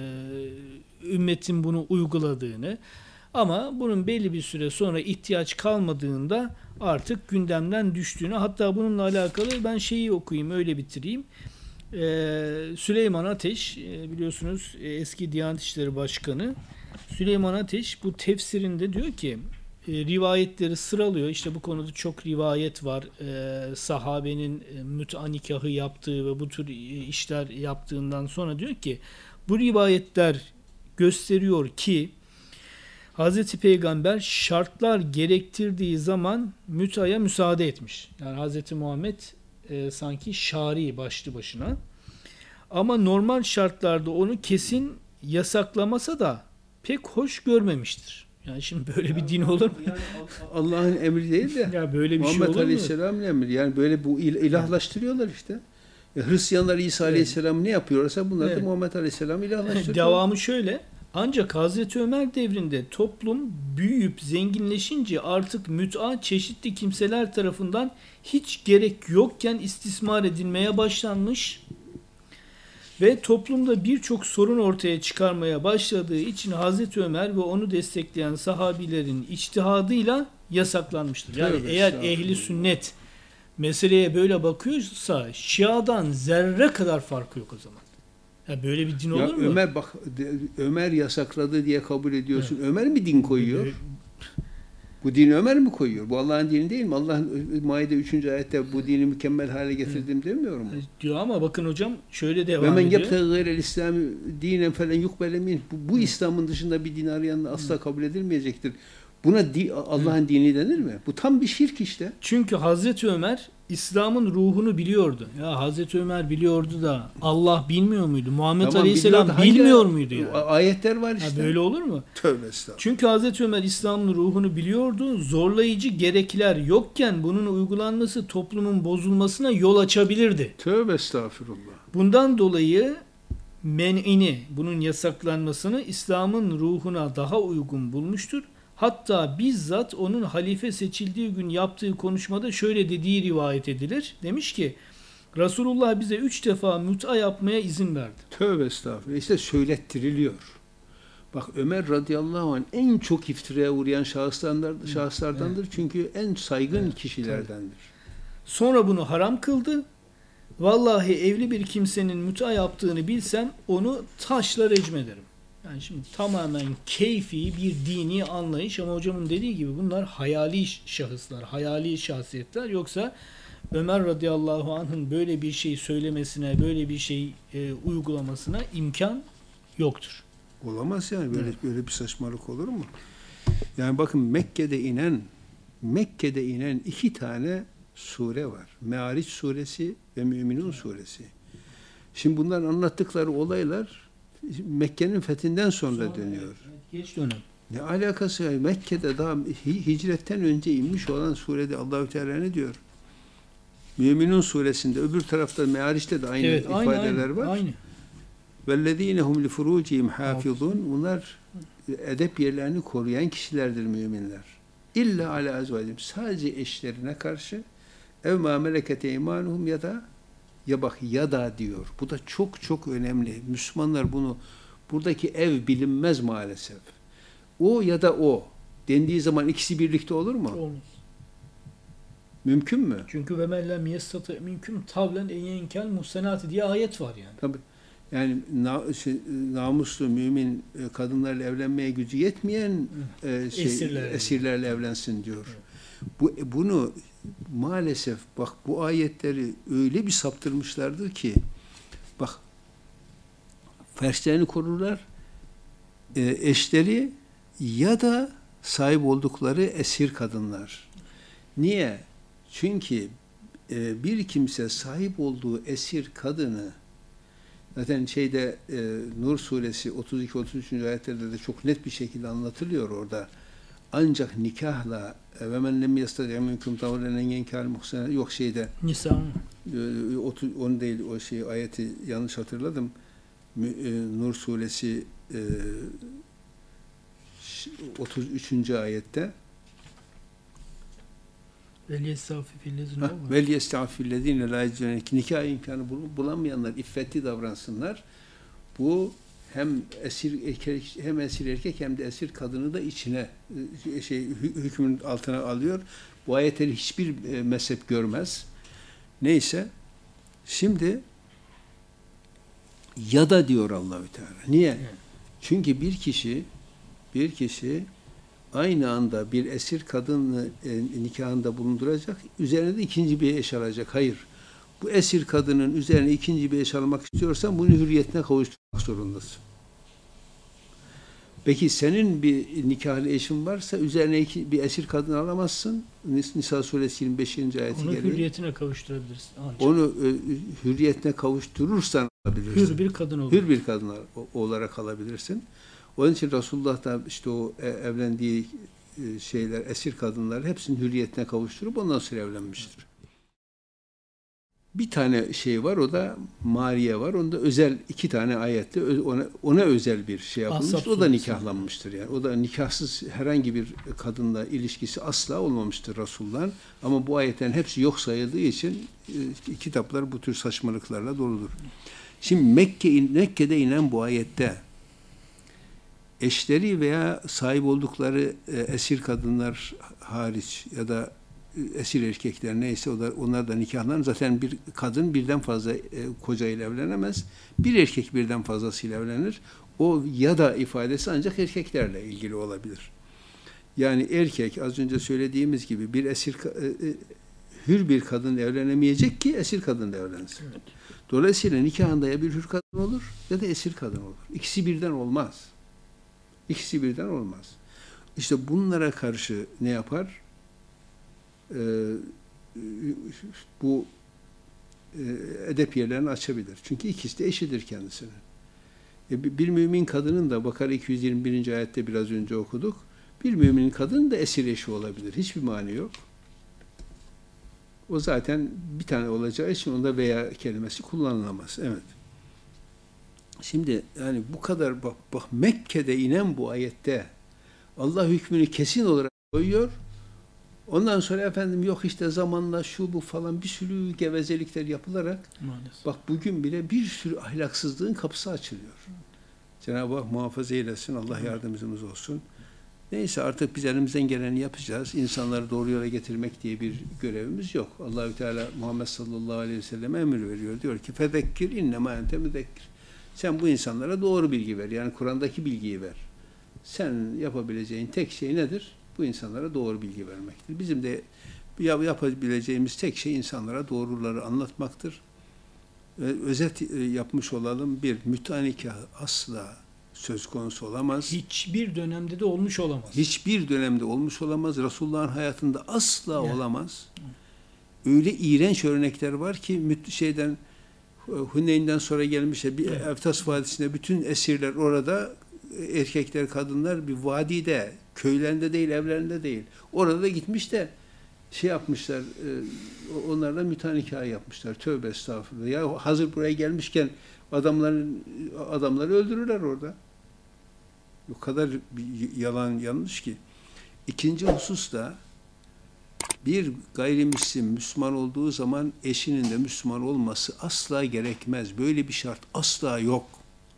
e, ümmetin bunu uyguladığını ama bunun belli bir süre sonra ihtiyaç kalmadığında artık gündemden düştüğünü, hatta bununla alakalı ben şeyi okuyayım, öyle bitireyim. E, Süleyman Ateş, e, biliyorsunuz e, eski Diyanet İşleri Başkanı Süleyman Ateş bu tefsirinde diyor ki, E, rivayetleri sıralıyor. İşte bu konuda çok rivayet var. E, sahabenin e, müt'a nikahı yaptığı ve bu tür e, işler yaptığından sonra diyor ki bu rivayetler gösteriyor ki Hazreti Peygamber şartlar gerektirdiği zaman müt'aya müsaade etmiş. Yani Hazreti Muhammed e, sanki şari başlı başına. Ama normal şartlarda onu kesin yasaklamasa da pek hoş görmemiştir. Yani şimdi böyle ya bir din olur mu? Yani Allah'ın emri değil de ya böyle bir Muhammed şey olur mu? Aleyhisselam'ın emri. Yani böyle bu il ilahlaştırıyorlar işte. Ya Hristiyanlar İsa evet. Aleyhisselam ne yapıyorsa bunlar evet. da Muhammed Aleyhisselam ilahlaştırıyor. Devamı şöyle. Ancak Hazreti Ömer devrinde toplum büyüyüp zenginleşince artık müt'a çeşitli kimseler tarafından hiç gerek yokken istismar edilmeye başlanmış ve toplumda birçok sorun ortaya çıkarmaya başladığı için Hazreti Ömer ve onu destekleyen sahabilerin içtihadıyla yasaklanmıştır. Yani evet, eğer ehli sünnet meseleye böyle bakıyorsa Şia'dan zerre kadar farkı yok o zaman. Ya böyle bir din olur ya mu? Ömer bak Ömer yasakladı diye kabul ediyorsun. Evet. Ömer mi din koyuyor? Bu dini Ömer mi koyuyor? Bu Allah'ın dini değil mi? Allah'ın Maide üçüncü ayette bu dini mükemmel hale getirdim demiyor mu? Diyor ama bakın hocam şöyle devam ediyor. Ve men ediyor. yebtegi gayrel İslami dinen felen yukbele min. Bu, bu İslam'ın dışında bir din arayan asla kabul edilmeyecektir. Buna di, Allah'ın dini denir mi? Bu tam bir şirk işte. Çünkü Hazreti Ömer İslam'ın ruhunu biliyordu. Ya Hazreti Ömer biliyordu da Allah bilmiyor muydu? Muhammed tamam, Aleyhisselam bilmiyor Hangi muydu yani? Ayetler var işte. Ha, böyle olur mu? Tövbe estağfurullah. Çünkü Hazreti Ömer İslam'ın ruhunu biliyordu. Zorlayıcı gerekler yokken bunun uygulanması toplumun bozulmasına yol açabilirdi. Tövbe estağfurullah. Bundan dolayı men'ini, bunun yasaklanmasını İslam'ın ruhuna daha uygun bulmuştur. Hatta bizzat onun halife seçildiği gün yaptığı konuşmada şöyle dediği rivayet edilir. Demiş ki Resulullah bize üç defa müt'a yapmaya izin verdi. Tövbe estağfurullah. İşte söylettiriliyor. Bak Ömer radıyallahu anh en çok iftiraya uğrayan şahıslardandır. şahıslardandır evet. Çünkü en saygın evet. kişilerdendir. Sonra bunu haram kıldı. Vallahi evli bir kimsenin müt'a yaptığını bilsem onu taşla recm ederim. Yani şimdi tamamen keyfi bir dini anlayış ama hocamın dediği gibi bunlar hayali şahıslar, hayali şahsiyetler. Yoksa Ömer radıyallahu anh'ın böyle bir şey söylemesine, böyle bir şey e, uygulamasına imkan yoktur. Olamaz yani, böyle Evet. böyle bir saçmalık olur mu? Yani bakın, Mekke'de inen Mekke'de inen iki tane sure var. Me'ariç suresi ve Müminun suresi. Şimdi bunların anlattıkları olaylar Mekke'nin fethinden sonra, Sonra, dönüyor. evet, geç dönem. Ne alakası var? Mekke'de daha hi- hicretten önce inmiş olan surede Allahü Teala ne diyor? Müminun suresinde, öbür tarafta Me'ariç'te de aynı Evet, aynı ifadeler aynı. var. Aynı. وَالَّذ۪ينَ هُمْ لِفُرُوجِهِمْ حَافِظُونَ Bunlar edep yerlerini koruyan kişilerdir müminler. İlla ala azvacim, sadece eşlerine karşı, ev ma melekete imanuhum, ya da ya bak ya da diyor. Bu da çok çok önemli. Müslümanlar bunu, buradaki ev bilinmez maalesef. O ya da o dendiği zaman ikisi birlikte olur mu? Olmaz. Mümkün mü? Çünkü ve men lem yestati minkum tavlen en yenkel muhsenati diye ayet var yani. Tabii. Yani na, şey, namuslu mümin e, kadınlarla evlenmeye gücü yetmeyen e, şey, Esirlerle. esirlerle evlensin diyor. Evet. Bu bunu maalesef, bak, bu ayetleri öyle bir saptırmışlardır ki, bak, ferçlerini korurlar, e, eşleri ya da sahip oldukları esir kadınlar. Niye? Çünkü e, bir kimse sahip olduğu esir kadını, zaten şeyde e, Nur suresi otuz iki otuz üç. ayetlerde de çok net bir şekilde anlatılıyor orada. Ancak nikahla e, ve men lem yestati' minkum tavlen en yenkâl muhsenâ, yok şeyde Nisa. e, otuz, on değil, o şey ayeti yanlış hatırladım. Mü- e, Nur suresi e, ş- otuz üçüncü ayette Vel yestafi fillezine Hah, var. vel yestafillezine la yecidune, nikah imkanı bul- bulamayanlar iffetli davransınlar. Bu hem esir erkek, hem esir erkek hem de esir kadını da içine e, şey hü- hükmün altına alıyor. Bu ayetleri hiçbir e, mezhep görmez. Neyse, şimdi ya da diyor Allahü Teala. Niye? Evet. Çünkü bir kişi bir kişi aynı anda bir esir kadını e, nikahında bulunduracak, üzerine de ikinci bir eş alacak. Hayır. Bu esir kadının üzerine ikinci bir eş almak istiyorsan bunu hürriyetine kavuşturmak zorundasın. Peki senin bir nikahlı eşin varsa üzerine iki, bir esir kadın alamazsın. Nis- Nisa suresi yirmi beşinci ayeti Onu gereği. hürriyetine kavuşturabilirsin. Ancak. Onu e, hürriyetine kavuşturursan alabilirsin. Hür bir kadın olur. Hür bir kadın o- olarak alabilirsin. Onun için Resulullah da işte o e, evlendiği e, şeyler, esir kadınlar hepsinin hürriyetine kavuşturup ondan sonra evlenmiştir. Bir tane şey var, o da Mariye var. Onda özel iki tane ayette ö- ona, ona özel bir şey yapılmış. Ahzab O da suresi. nikahlanmıştır yani. O da nikahsız herhangi bir kadınla ilişkisi asla olmamıştır Resulullah'ın. Ama bu ayetlerin hepsi yok sayıldığı için e, kitaplar bu tür saçmalıklarla doludur. Şimdi Mekke, Mekke'de inen bu ayette eşleri veya sahip oldukları e, esir kadınlar hariç ya da e, esir erkekler neyse, o da, onlar da nikahlanır. Zaten bir kadın birden fazla e, koca ile evlenemez. Bir erkek birden fazlasıyla evlenir. O ya da ifadesi ancak erkeklerle ilgili olabilir. Yani erkek, az önce söylediğimiz gibi, bir esir ka- e, e, hür bir kadınla evlenemeyecek ki esir kadınla evlensin. Evet. Dolayısıyla nikahında ya bir hür kadın olur ya da esir kadın olur. İkisi birden olmaz. İkisi birden olmaz. İşte bunlara karşı ne yapar? Ee, bu e, edep yerlerini açabilir. Çünkü ikisi de eşidir kendisine. E, bir bir mümin kadının da, Bakara iki yüz yirmi birinci ayette biraz önce okuduk, bir mümin kadının da esir eşi olabilir. Hiçbir mani yok. O zaten bir tane olacağı için onda veya kelimesi kullanılamaz. Evet. Şimdi yani bu kadar, bak, bak Mekke'de inen bu ayette Allah hükmünü kesin olarak koyuyor. Ondan sonra efendim yok işte zamanla şu bu falan bir sürü gevezelikler yapılarak Maalesef. bak bugün bile bir sürü ahlaksızlığın kapısı açılıyor. Cenab-ı Hak muhafaza eylesin. Allah yardımcımız olsun. Neyse, artık biz elimizden geleni yapacağız. İnsanları doğru yola getirmek diye bir görevimiz yok. Allahü Teala Muhammed sallallahu aleyhi ve sellem emir veriyor. Diyor ki fezekkir innemâ ente müzekkir. Sen bu insanlara doğru bilgi ver. Yani Kur'an'daki bilgiyi ver. Sen yapabileceğin tek şey nedir? Bu insanlara doğru bilgi vermektir. Bizim de yapabileceğimiz tek şey insanlara doğruları anlatmaktır. Özet yapmış olalım. Bir, müteah nikah asla söz konusu olamaz. Hiçbir dönemde de olmuş olamaz. Hiçbir dönemde olmuş olamaz. Resulullah'ın hayatında asla Yani. olamaz. Öyle iğrenç örnekler var ki şeyden Huneyn'den sonra gelmiş bir Evet. Eftas Vadisi'nde bütün esirler orada, erkekler, kadınlar bir vadide, köylerinde değil, evlerinde değil. Orada da gitmiş de şey yapmışlar, onlarla müteah nikahı yapmışlar. Tövbe estağfurullah. Ya hazır buraya gelmişken adamların adamları öldürürler orada. O kadar yalan, yanlış ki. İkinci husus da bir gayrimüslim Müslüman olduğu zaman eşinin de Müslüman olması asla gerekmez. Böyle bir şart asla yok.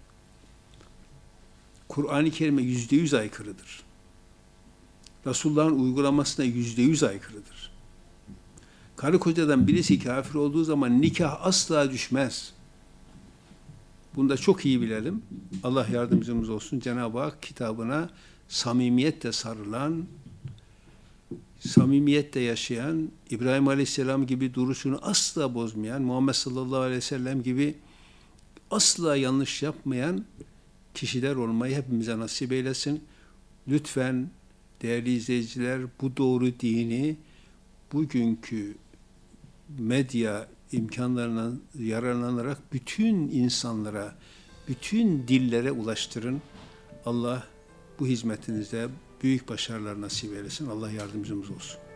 Kur'an-ı Kerim'e yüzde yüz aykırıdır. Resulullah'ın uygulamasına yüzde yüz aykırıdır. Karı kocadan birisi kafir olduğu zaman nikah asla düşmez. Bunu da çok iyi bilelim. Allah yardımcımız olsun. Cenab-ı Hak kitabına samimiyetle sarılan, samimiyetle yaşayan, İbrahim Aleyhisselam gibi duruşunu asla bozmayan, Muhammed sallallahu aleyhi ve sellem gibi asla yanlış yapmayan kişiler olmayı hepimize nasip eylesin. Lütfen değerli izleyiciler, bu doğru dini bugünkü medya imkanlarından yararlanarak bütün insanlara, bütün dillere ulaştırın. Allah bu hizmetinizde büyük başarılar nasip eylesin. Allah yardımcımız olsun.